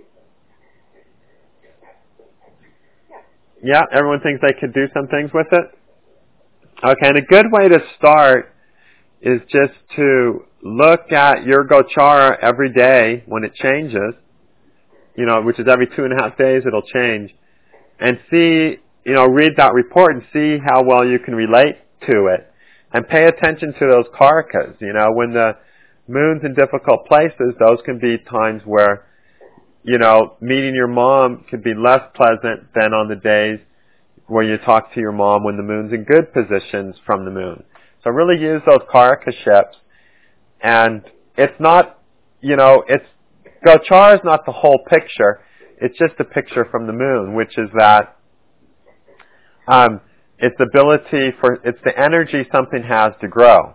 Yeah. Yeah, everyone thinks they could do some things with it? Okay, and a good way to start is just to look at your Gochara every day when it changes, you know, which is every two and a half days it'll change, and see, you know, read that report and see how well you can relate to it. And pay attention to those karakas. You know, when the moon's in difficult places, those can be times where, you know, meeting your mom could be less pleasant than on the days where you talk to your mom when the moon's in good positions from the moon. So really use those karaka ships. And it's not, you know, it's, Gochara is not the whole picture. It's just a picture from the moon, which is that um, its ability for, it's the energy something has to grow.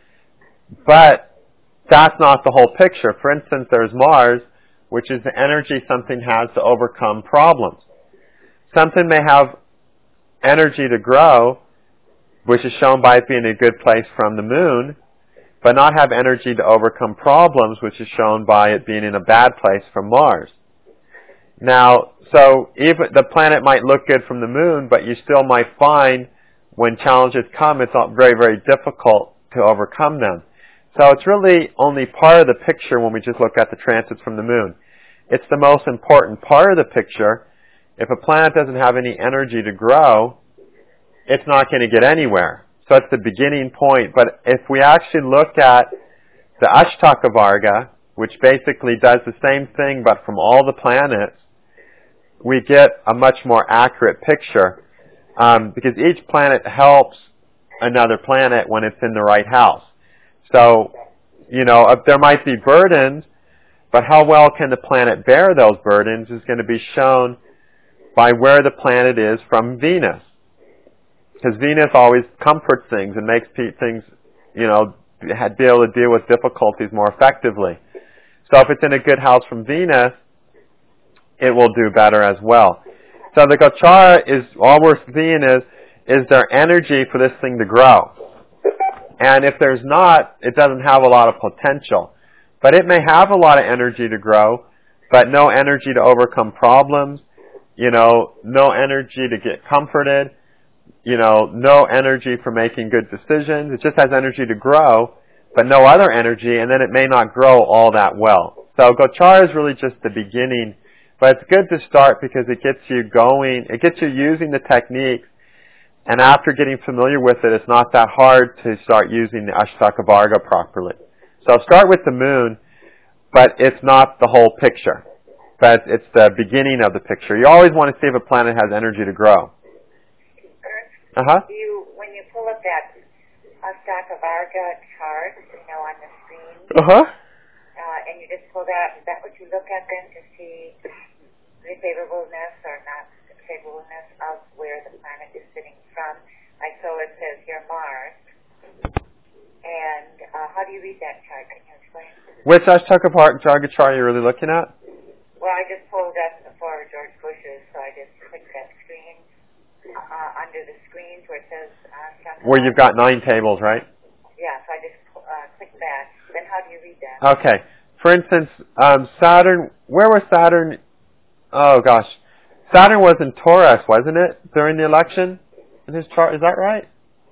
But that's not the whole picture. For instance, there's Mars, which is the energy something has to overcome problems. Something may have energy to grow, which is shown by it being a good place from the moon, but not have energy to overcome problems, which is shown by it being in a bad place from Mars. Now, so even the planet might look good from the moon, but you still might find when challenges come, it's not very, very difficult to overcome them. So it's really only part of the picture when we just look at the transits from the moon. It's the most important part of the picture. If a planet doesn't have any energy to grow, it's not going to get anywhere. So it's the beginning point. But if we actually look at the Ashtaka Varga, which basically does the same thing but from all the planets, we get a much more accurate picture um, because each planet helps another planet when it's in the right house. So, you know, if there might be burdens, but how well can the planet bear those burdens is going to be shown by where the planet is from Venus. Because Venus always comforts things and makes things, you know, be able to deal with difficulties more effectively. So if it's in a good house from Venus, it will do better as well. So the Gochara is, all we're seeing is, is there energy for this thing to grow? And if there's not, it doesn't have a lot of potential. But it may have a lot of energy to grow, but no energy to overcome problems, you know, no energy to get comforted, you know, no energy for making good decisions. It just has energy to grow, but no other energy, and then it may not grow all that well. So Gochara is really just the beginning, but it's good to start because it gets you going, it gets you using the techniques, and after getting familiar with it, it's not that hard to start using the Ashtaka Varga properly. So start with the moon, but it's not the whole picture. But it's the beginning of the picture. You always want to see if a planet has energy to grow. Uh-huh. You, when you pull up that Ashtaka Varga chart, you know, on the screen, Uh-huh. uh, and you just pull that, is that what you look at then to see the favorableness or not favorableness of where the planet is sitting from? Like, so it says here Mars. And uh, how do you read that chart? Can you explain? Which Ashtaka Varga chart are you really looking at? Well, I just pulled up for George Bush's, so I just clicked that screen. Uh, under the screens where it says Ashtaka Where you've got nine tables, right? Yeah, so I just uh, clicked that. Then how do you read that? Okay. For instance, um, Saturn, where was Saturn? Oh, gosh. Saturn was in Taurus, wasn't it, during the election in his chart? Is that right?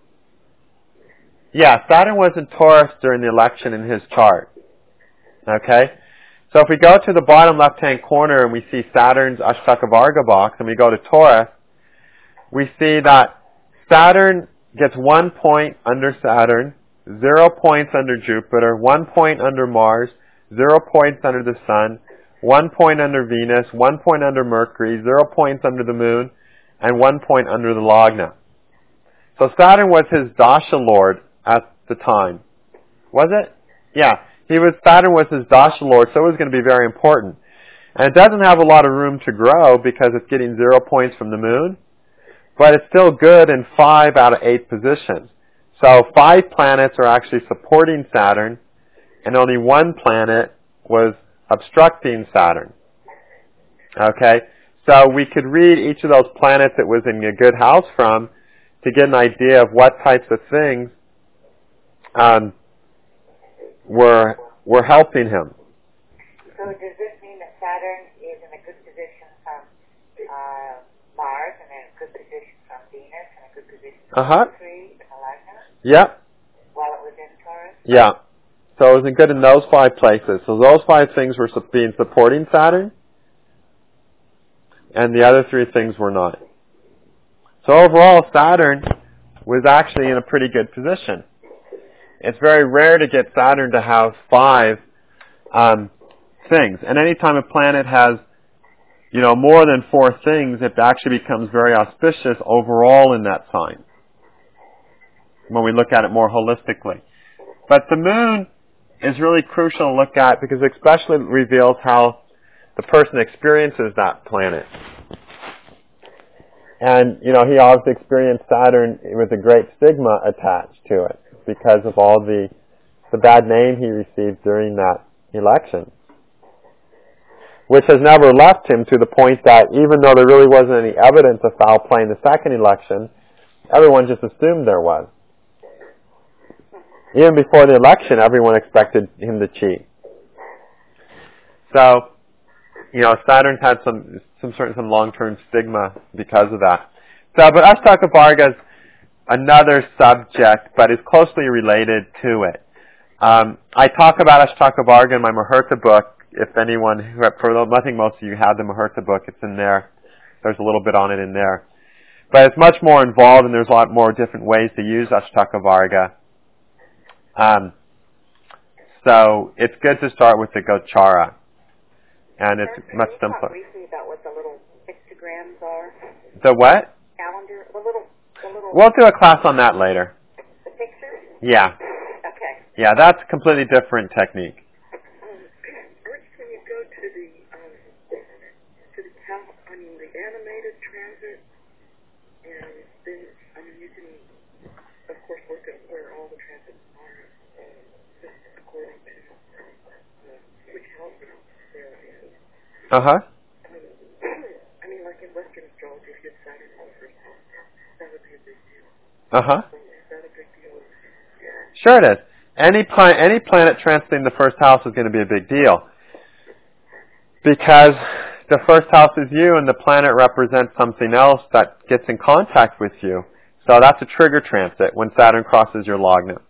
Yeah, Saturn was in Taurus during the election in his chart. Okay? So if we go to the bottom left-hand corner and we see Saturn's Ashtaka Varga box and we go to Taurus, we see that Saturn gets one point under Saturn, zero points under Jupiter, one point under Mars, zero points under the Sun, one point under Venus, one point under Mercury, zero points under the Moon, and one point under the Lagna. So Saturn was his Dasha Lord at the time. Was it? Yeah. He was, Saturn was his Dasha Lord, so it was going to be very important. And it doesn't have a lot of room to grow because it's getting zero points from the Moon, but it's still good in five out of eight positions. So five planets are actually supporting Saturn, and only one planet was obstructing Saturn. Okay? So we could read each of those planets it was in a good house from to get an idea of what types of things um, were were helping him. So does this mean that Saturn is in a good position from uh, Mars and in a good position from Venus and a good position from Uh-huh. Mercury and the Lagna Yeah. while it was in Taurus? Yeah. So it was good in those five places. So those five things were su- being supporting Saturn, and the other three things were not. So overall, Saturn was actually in a pretty good position. It's very rare to get Saturn to have five um, things. And anytime a planet has, you know, more than four things, it actually becomes very auspicious overall in that sign, when we look at it more holistically. But the moon is really crucial to look at because it especially reveals how the person experiences that planet. And, you know, he obviously experienced Saturn with a great stigma attached to it because of all the, the bad name he received during that election, which has never left him, to the point that even though there really wasn't any evidence of foul play in the second election, everyone just assumed there was. Even before the election, everyone expected him to cheat. So, you know, Saturn's had some some certain some long-term stigma because of that. So, but Ashtaka Varga is another subject, but is closely related to it. Um, I talk about Ashtaka Varga in my Muhurta book. If anyone, who, for I think most of you have the Muhurta book, it's in there. There's a little bit on it in there. But it's much more involved, and there's a lot more different ways to use Ashtaka Varga. Um, so it's good to start with the Gochara. And it's Can much you simpler. talk briefly about what the little pictograms are? The what? Calendar, the little, the little. We'll do a class on that later. The pictures. Yeah. Okay. Yeah, that's a completely different technique. Um, Rich, when you go to the um, to the cal, I mean the animated transit, and then I mean you can of course look at where all the transits are, uh, just according to uh, which house they're in. Uh huh. Um, I mean, like in Western astrology, if you had Saturn in the first house, that would be a big deal. Uh huh. Is that a big deal? Sure it is. Any planet, any planet transiting the first house is going to be a big deal, because the first house is you, and the planet represents something else that gets in contact with you. So that's a trigger transit when Saturn crosses your logna.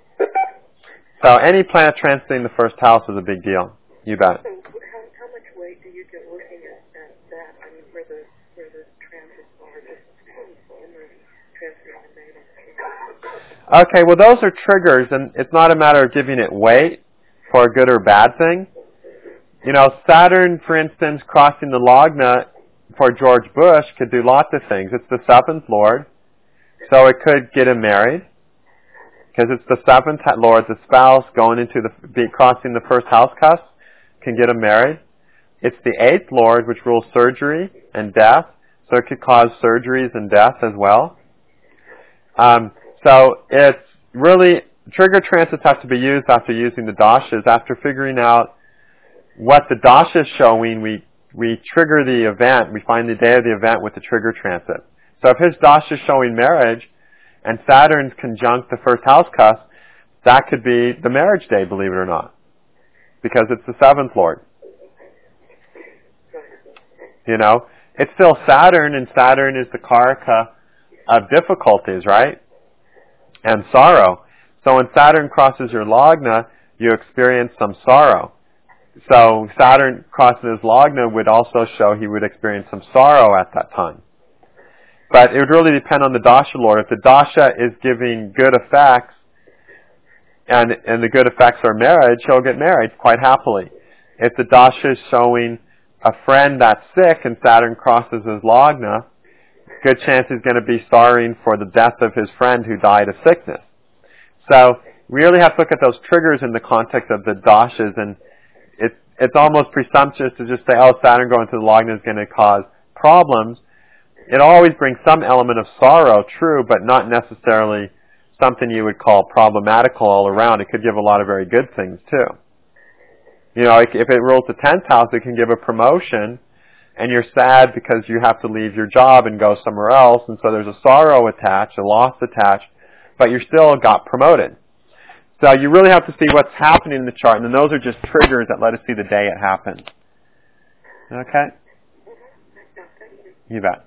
So any planet transiting the first house is a big deal. You bet. So how, how much weight do you get looking at, at that? I mean, where the where the transits are, just in the transiting the natal. Okay, well those are triggers, and it's not a matter of giving it weight for a good or bad thing. You know, Saturn, for instance, crossing the logna for George Bush could do lots of things. It's the seventh lord, so it could get him married, because it's the seventh lord, the spouse, going into the be crossing the first house cusp, can get him married. It's the eighth lord, which rules surgery and death, so it could cause surgeries and death as well. Um, so it's really, trigger transits have to be used after using the dashas. After figuring out what the dasha is showing, we, we trigger the event. We find the day of the event with the trigger transit. So if his dasha is showing marriage, and Saturn's conjunct the first house cusp, that could be the marriage day, believe it or not, because it's the seventh lord. You know, it's still Saturn, and Saturn is the karaka of difficulties, right? And sorrow. So when Saturn crosses your logna, you experience some sorrow. So Saturn crossing his logna would also show he would experience some sorrow at that time. But it would really depend on the dasha lord. If the dasha is giving good effects, and and the good effects are marriage, he'll get married quite happily. If the dasha is showing a friend that's sick and Saturn crosses his logna, good chance he's going to be sorrowing for the death of his friend who died of sickness. So we really have to look at those triggers in the context of the dashas, and it's it's almost presumptuous to just say, oh, Saturn going to the logna is going to cause problems. It always brings some element of sorrow, true, but not necessarily something you would call problematical all around. It could give a lot of very good things, too. You know, if it rules the tenth house, it can give a promotion, and you're sad because you have to leave your job and go somewhere else, and so there's a sorrow attached, a loss attached, but you still got promoted. So you really have to see what's happening in the chart, and then those are just triggers that let us see the day it happened. Okay? You bet.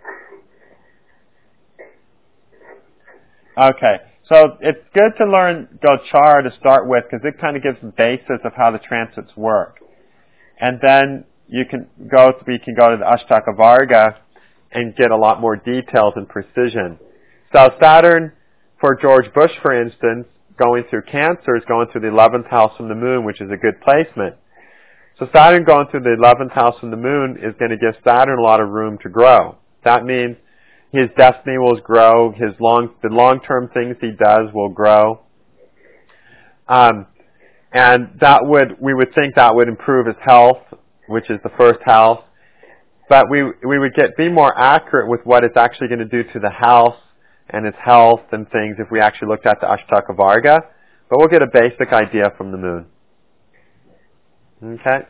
Okay, so it's good to learn Gochara to start with, because it kind of gives the basis of how the transits work. And then you can go, we can go to the Ashtaka Varga and get a lot more details and precision. So Saturn, for George Bush, for instance, going through Cancer is going through the eleventh house from the moon, which is a good placement. So Saturn going through the eleventh house from the moon is going to give Saturn a lot of room to grow. That means his destiny will grow, his long, the long-term things he does will grow. Um, and that would, we would think that would improve his health, which is the first house. But we, we would get, be more accurate with what it's actually going to do to the house and its health and things if we actually looked at the Ashtaka Varga. But we'll get a basic idea from the moon. Okay?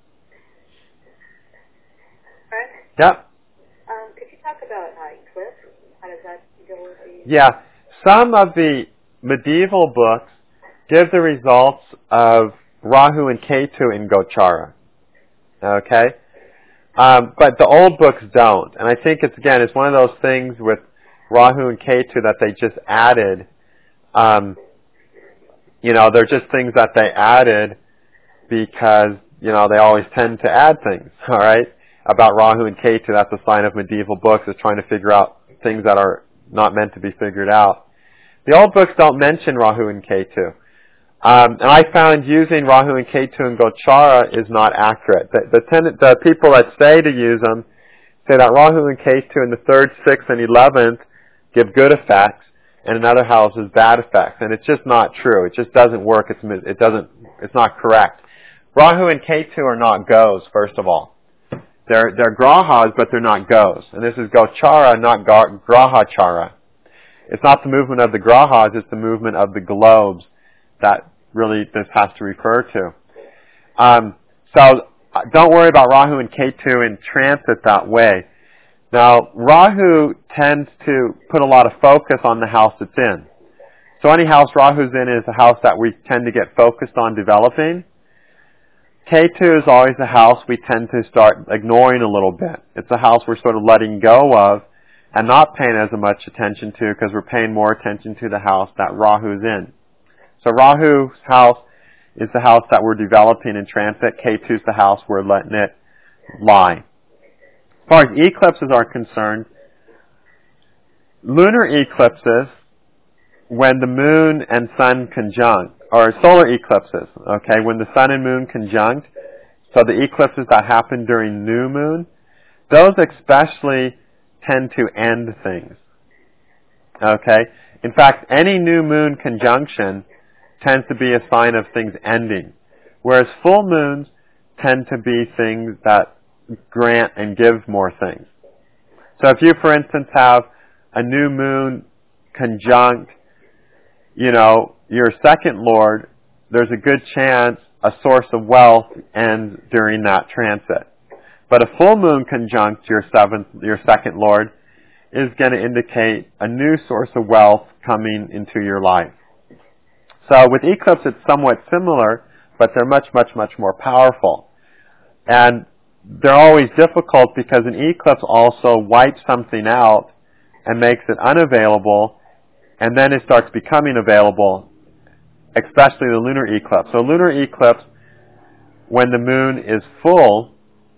Frank? Yep. Um, could you talk about uh, eclipse? How does that go with the... Yeah. Some of the medieval books give the results of Rahu and Ketu in Gochara. Okay? Um, but the old books don't. And I think it's, again, it's one of those things with Rahu and Ketu that they just added. Um, you know, they're just things that they added because, you know, they always tend to add things, all right? About Rahu and Ketu, that's a sign of medieval books, is trying to figure out things that are not meant to be figured out. The old books don't mention Rahu and Ketu. Um, and I found using Rahu and Ketu and Gochara is not accurate. The, the, ten, the people that say to use them say that Rahu and Ketu in the third, sixth, and eleventh give good effects, and in other houses bad effects. And it's just not true. It just doesn't work. It's, it doesn't, it's not correct. Rahu and Ketu are not goes, first of all. They're, they're grahas, but they're not goes. And this is Gochara, not grahachara. It's not the movement of the grahas, it's the movement of the globes that really this has to refer to. Um, so don't worry about Rahu and Ketu in transit that way. Now, Rahu tends to put a lot of focus on the house it's in. So any house Rahu's in is a house that we tend to get focused on developing. Ketu is always a house we tend to start ignoring a little bit. It's a house we're sort of letting go of and not paying as much attention to because we're paying more attention to the house that Rahu's in. So Rahu's house is the house that we're developing in transit. Ketu's the house we're letting it lie. As far as eclipses are concerned, lunar eclipses, when the moon and sun conjunct, or solar eclipses, okay, when the sun and moon conjunct, so the eclipses that happen during new moon, those especially tend to end things. Okay? In fact, any new moon conjunction tends to be a sign of things ending, whereas full moons tend to be things that grant and give more things. So if you, for instance, have a new moon conjunct, you know, your second lord, there's a good chance a source of wealth ends during that transit. But a full moon conjunct your seventh, your second lord, is going to indicate a new source of wealth coming into your life. So with eclipse, it's somewhat similar, but they're much, much, much more powerful. And they're always difficult because an eclipse also wipes something out and makes it unavailable, and then it starts becoming available, especially the lunar eclipse. So lunar eclipse, when the moon is full,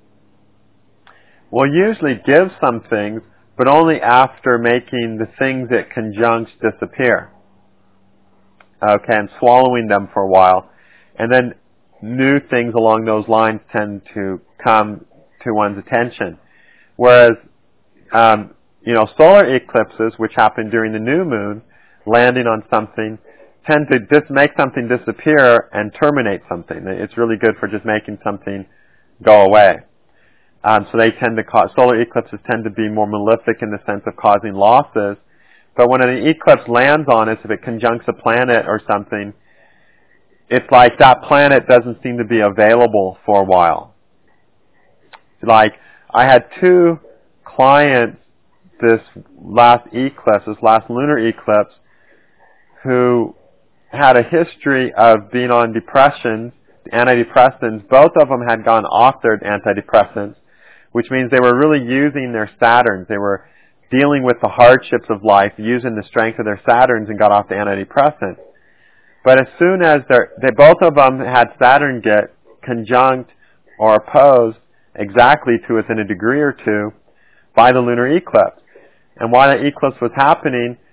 will usually give some things, but only after making the things it conjuncts disappear. Okay, and swallowing them for a while. And then new things along those lines tend to come to one's attention. Whereas, um, you know, solar eclipses, which happen during the new moon, landing on something, tend to just make something disappear and terminate something. It's really good for just making something go away. Um, so they tend to cause, solar eclipses tend to be more malefic in the sense of causing losses. But when an eclipse lands on us, if it conjuncts a planet or something, it's like that planet doesn't seem to be available for a while. Like, I had two clients this last eclipse, this last lunar eclipse, who had a history of being on depressions, antidepressants. Both of them had gone off their antidepressants, which means they were really using their Saturns. They were dealing with the hardships of life, using the strength of their Saturns, and got off the antidepressants. But as soon as they both of them had Saturn get conjunct or opposed exactly to within a degree or two by the lunar eclipse. And while the eclipse was happening,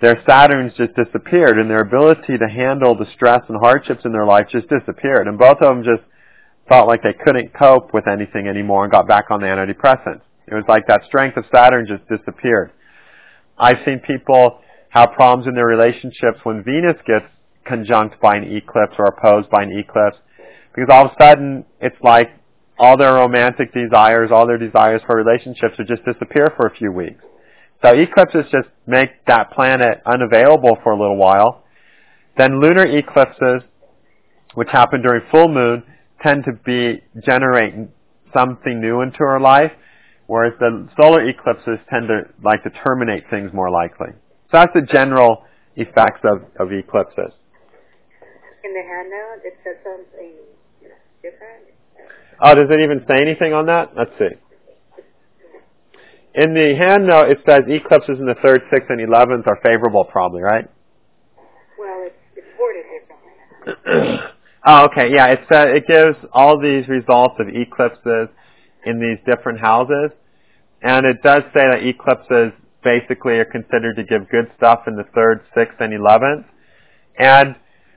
their Saturns just disappeared, and their ability to handle the stress and hardships in their life just disappeared. And both of them just felt like they couldn't cope with anything anymore and got back on the antidepressants. It was like that strength of Saturn just disappeared. I've seen people have problems in their relationships when Venus gets conjunct by an eclipse or opposed by an eclipse, because all of a sudden it's like all their romantic desires, all their desires for relationships would just disappear for a few weeks. So eclipses just make that planet unavailable for a little while. Then lunar eclipses, which happen during full moon, tend to be generate something new into our life, whereas the solar eclipses tend to like to terminate things more likely. So that's the general effects of, of eclipses. In the handout, it says something different. Oh, does it even say anything on that? Let's see. In the handout, it says eclipses in the third, sixth, and eleventh are favorable, probably, right? Well, it's, it's worded differently. Oh, okay, yeah. It says it gives all these results of eclipses in these different houses, and it does say that eclipses basically are considered to give good stuff in the third, sixth, and eleventh. And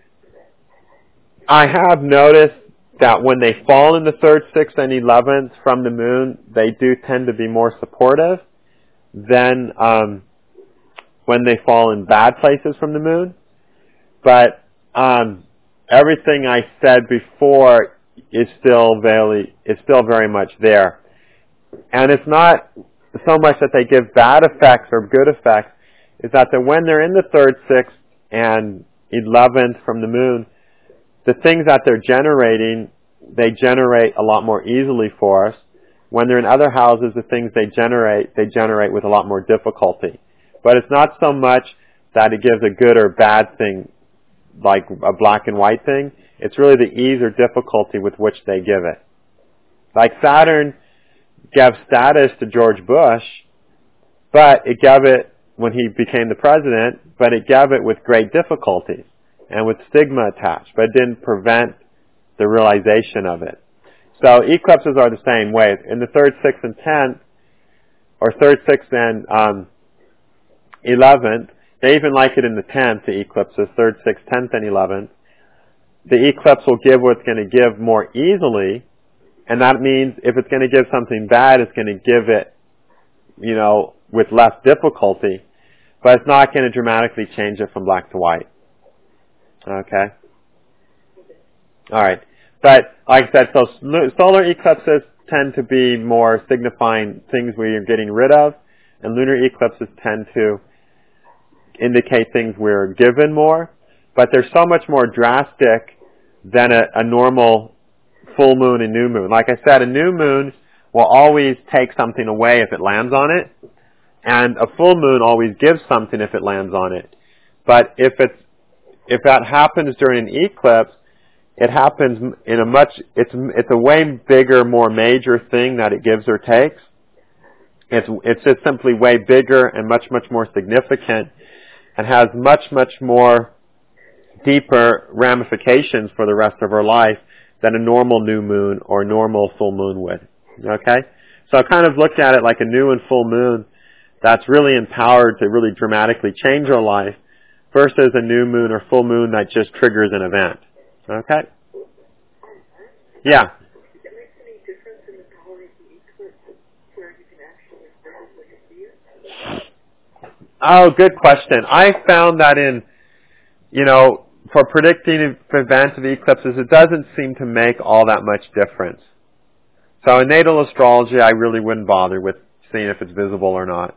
I have noticed that when they fall in the third, sixth, and eleventh from the moon, they do tend to be more supportive than um, when they fall in bad places from the moon. But um, everything I said before is still very, is still very much there. And it's not so much that they give bad effects or good effects, is that the, when they're in the third, sixth, and eleventh from the moon, the things that they're generating, they generate a lot more easily for us. When they're in other houses, the things they generate, they generate with a lot more difficulty. But it's not so much that it gives a good or bad thing, like a black and white thing. It's really the ease or difficulty with which they give it. Like Saturn gave status to George Bush, but it gave it when he became the president, but it gave it with great difficulties and with stigma attached, but it didn't prevent the realization of it. So eclipses are the same way. In the third, sixth, and tenth, or third, sixth, and um, eleventh, they even like it in the tenth, the eclipses, third, sixth, tenth, and eleventh. The eclipse will give what it's going to give more easily, and that means if it's going to give something bad, it's going to give it, you know, with less difficulty, but it's not going to dramatically change it from black to white. Okay? Alright. But, like I said, so solar eclipses tend to be more signifying things we are getting rid of, and lunar eclipses tend to indicate things we're given more, but they're so much more drastic than a, a normal full moon and new moon. Like I said, a new moon will always take something away if it lands on it, and a full moon always gives something if it lands on it. But if it's if that happens during an eclipse, it happens in a much, it's it's a way bigger, more major thing that it gives or takes. It's it's just simply way bigger and much, much more significant, and has much, much more deeper ramifications for the rest of our life than a normal new moon or normal full moon would. Okay? So I kind of looked at it like a new and full moon that's really empowered to really dramatically change our life, versus a new moon or full moon that just triggers an event. Okay? Yeah? Does it make any difference in the power of the eclipse where you can actually physically see it? Oh, good question. I found that in, you know, for predicting events of eclipses, it doesn't seem to make all that much difference. So in natal astrology, I really wouldn't bother with seeing if it's visible or not.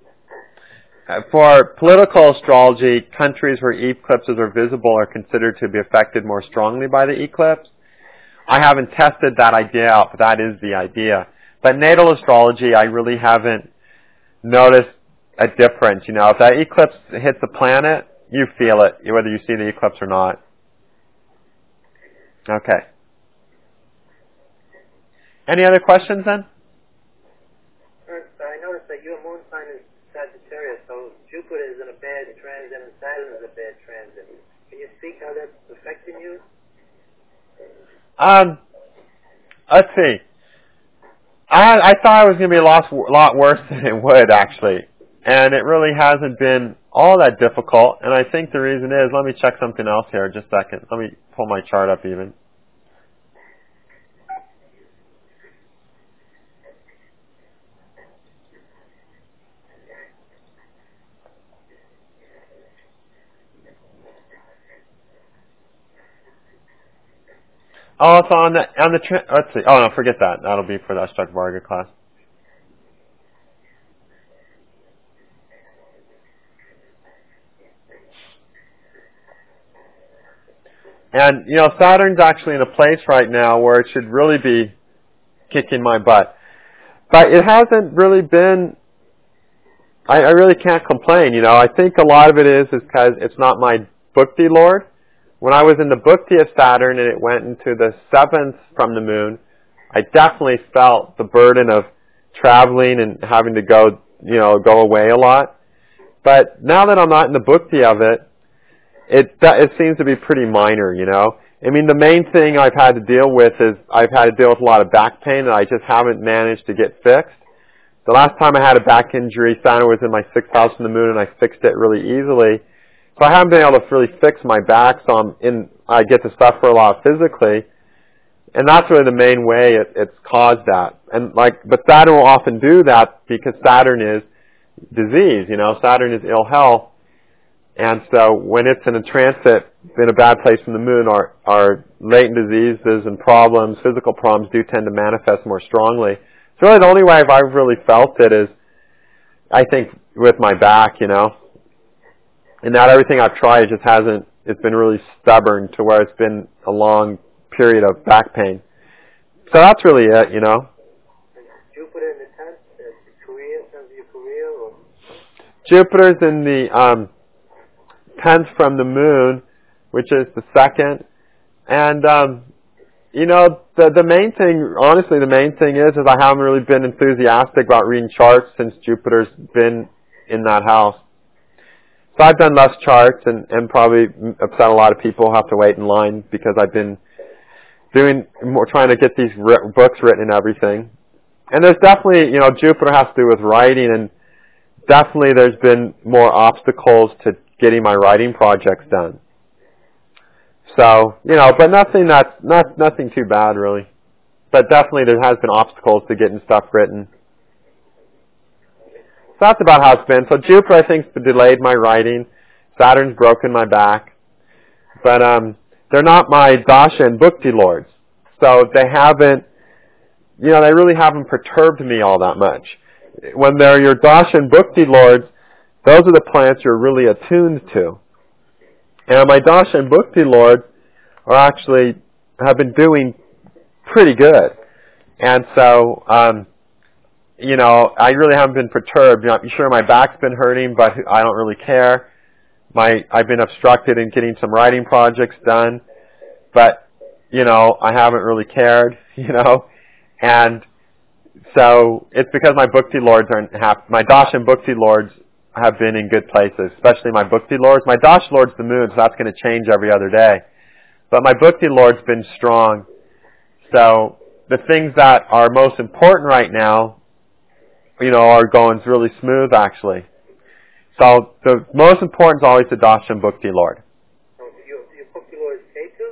For political astrology, countries where eclipses are visible are considered to be affected more strongly by the eclipse. I haven't tested that idea out, but that is the idea. But natal astrology, I really haven't noticed a difference. You know, if that eclipse hits a planet, you feel it, whether you see the eclipse or not. Okay. Any other questions then? I noticed that your moon sign is Sagittarius, so Jupiter is in a bad transit and Saturn is in a bad transit. Can you speak how that's affecting you? Um, let's see. I I thought it was going to be a lot, lot worse than it would, actually. And it really hasn't been all that difficult. And I think the reason is, let me check something else here just a second. Let me pull my chart up even. Oh, it's on the, on the, tra- let's see. Oh, no, forget that. That'll be for the Ashtak Varga class. And, you know, Saturn's actually in a place right now where it should really be kicking my butt. But it hasn't really been, I, I really can't complain, you know. I think a lot of it is is because it's not my Bhukti Lord. When I was in the Bhukti of Saturn and it went into the seventh from the moon, I definitely felt the burden of traveling and having to go, you know, go away a lot. But now that I'm not in the Bhukti of it, it it seems to be pretty minor, you know. I mean, the main thing I've had to deal with is I've had to deal with a lot of back pain that I just haven't managed to get fixed. The last time I had a back injury, Saturn was in my sixth house from the moon, and I fixed it really easily. So I haven't been able to really fix my back, so I'm in, I get to suffer a lot physically. And that's really the main way it, it's caused that. And like, but Saturn will often do that because Saturn is disease, you know, Saturn is ill health. And so when it's in a transit in a bad place from the moon, our, our latent diseases and problems, physical problems do tend to manifest more strongly. So really the only way I've, I've really felt it is, I think, with my back, you know. And not everything I've tried just hasn't, it's been really stubborn to where it's been a long period of back pain. So that's really it, you know. Jupiter in the tenth, uh, Korea, in terms of your career? Or? Jupiter's in the um, tenth from the moon, which is the second. And, um, you know, the the main thing, honestly, the main thing is, is I haven't really been enthusiastic about reading charts since Jupiter's been in that house. So I've done less charts and, and probably upset a lot of people who have to wait in line because I've been doing more, trying to get these ri- books written and everything. And there's definitely, you know, Jupiter has to do with writing, and definitely there's been more obstacles to getting my writing projects done. So, you know, but nothing that's, not, nothing too bad really. But definitely there has been obstacles to getting stuff written. So that's about how it's been. So Jupiter, I think, has delayed my writing. Saturn's broken my back. But um, they're not my Dasha and Bhukti lords. So they haven't, you know, they really haven't perturbed me all that much. When they're your Dasha and Bhukti lords, those are the planets you're really attuned to. And my Dasha and Bhukti lords are actually, have been doing pretty good. And so, um, you know, I really haven't been perturbed. You know, I'm sure my back's been hurting, but I don't really care. My, I've been obstructed in getting some writing projects done, but, you know, I haven't really cared, you know. And so it's because my Bhukti lords are have, my Dasha and Bhukti lords have been in good places, especially my Bhukti lords. My Dasha lord's the moon, so that's going to change every other day. But my Bhukti lord's been strong. So the things that are most important right now, you know, are going really smooth, actually. So the most important is always the Dasha and Bhukti Lord. So your, your Bhukti Lord is K two?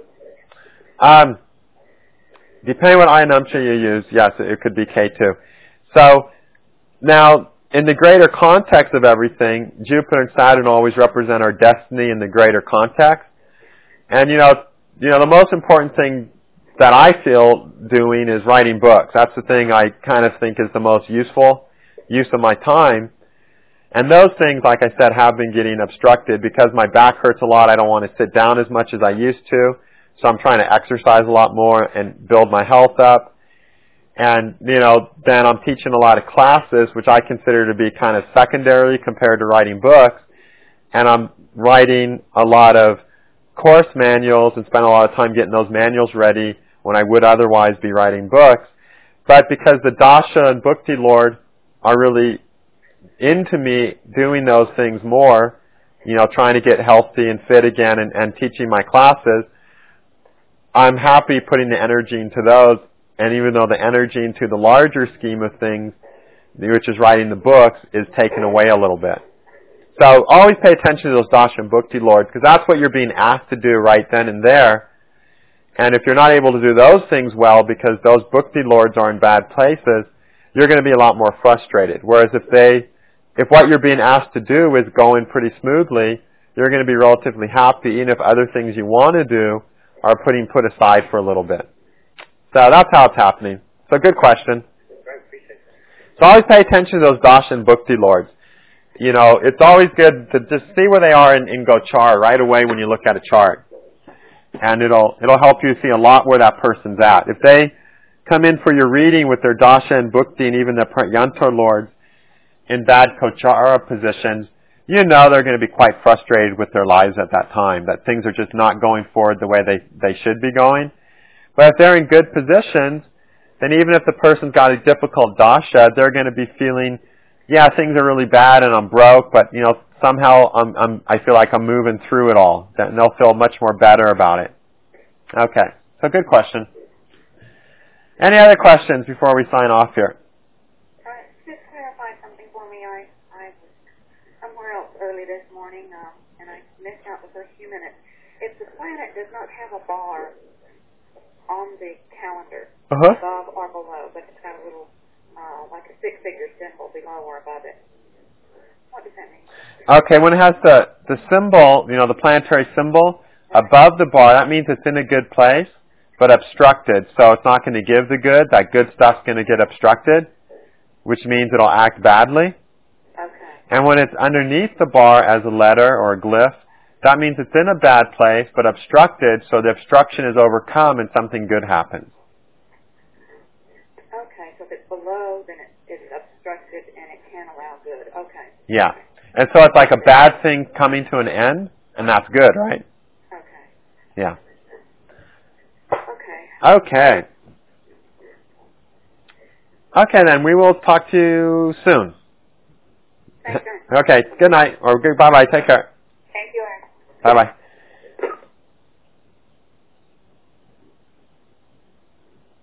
Um, depending on what Ayanamsha you use, yes, it could be K two. So now, in the greater context of everything, Jupiter and Saturn always represent our destiny in the greater context. And, you know, you know, the most important thing that I feel doing is writing books. That's the thing I kind of think is the most useful use of my time. And those things, like I said, have been getting obstructed because my back hurts a lot. I don't want to sit down as much as I used to. So I'm trying to exercise a lot more and build my health up. And, you know, then I'm teaching a lot of classes, which I consider to be kind of secondary compared to writing books. And I'm writing a lot of course manuals and spend a lot of time getting those manuals ready when I would otherwise be writing books. But because the Dasha and Bhukti Lord are really into me doing those things more, you know, trying to get healthy and fit again and, and teaching my classes, I'm happy putting the energy into those. And even though the energy into the larger scheme of things which is writing the books, is taken away a little bit. So always pay attention to those Dasha and Bhukti lords, because that's what you're being asked to do right then and there. And if you're not able to do those things well because those Bhukti lords are in bad places, you're going to be a lot more frustrated. Whereas if they, if what you're being asked to do is going pretty smoothly, you're going to be relatively happy, even if other things you want to do are putting put aside for a little bit. So that's how it's happening. So good question. So always pay attention to those Dasha and Bhukti lords. You know, it's always good to just see where they are in, in Gochara right away when you look at a chart. And it'll it'll help you see a lot where that person's at. If they come in for your reading with their Dasha and Bhukti and even their Pranyantar lords in bad Gochara positions, you know they're going to be quite frustrated with their lives at that time, that things are just not going forward the way they, they should be going. But if they're in good positions, then even if the person's got a difficult Dasha, they're going to be feeling, yeah, things are really bad and I'm broke, but you know, somehow I'm, I'm, I feel like I'm moving through it all. And they'll feel much more better about it. Okay, so good question. Any other questions before we sign off here? Uh, just clarify something for me. I, I was somewhere else early this morning, uh, and I missed out the first few minutes. If the planet does not have a bar on the calendar, uh-huh. above or below, but it's got a little, uh, like a six-figure symbol below or above it, what does that mean? Okay, when it has the, the symbol, you know, the planetary symbol above the bar, that means it's in a good place, but obstructed. So it's not going to give the good. That good stuff's going to get obstructed, which means it'll act badly. Okay. And when it's underneath the bar as a letter or a glyph, that means it's in a bad place, but obstructed, so the obstruction is overcome and something good happens. Okay, so if it's below, then it, it's obstructed and it can allow good. Okay. Yeah. And so it's like a bad thing coming to an end, and that's good, right? Okay. Yeah. Okay. Okay. Okay, then. We will talk to you soon. Thanks, Aaron. Okay. Good night, or good bye-bye. Take care. Thank you, Aaron. Bye-bye.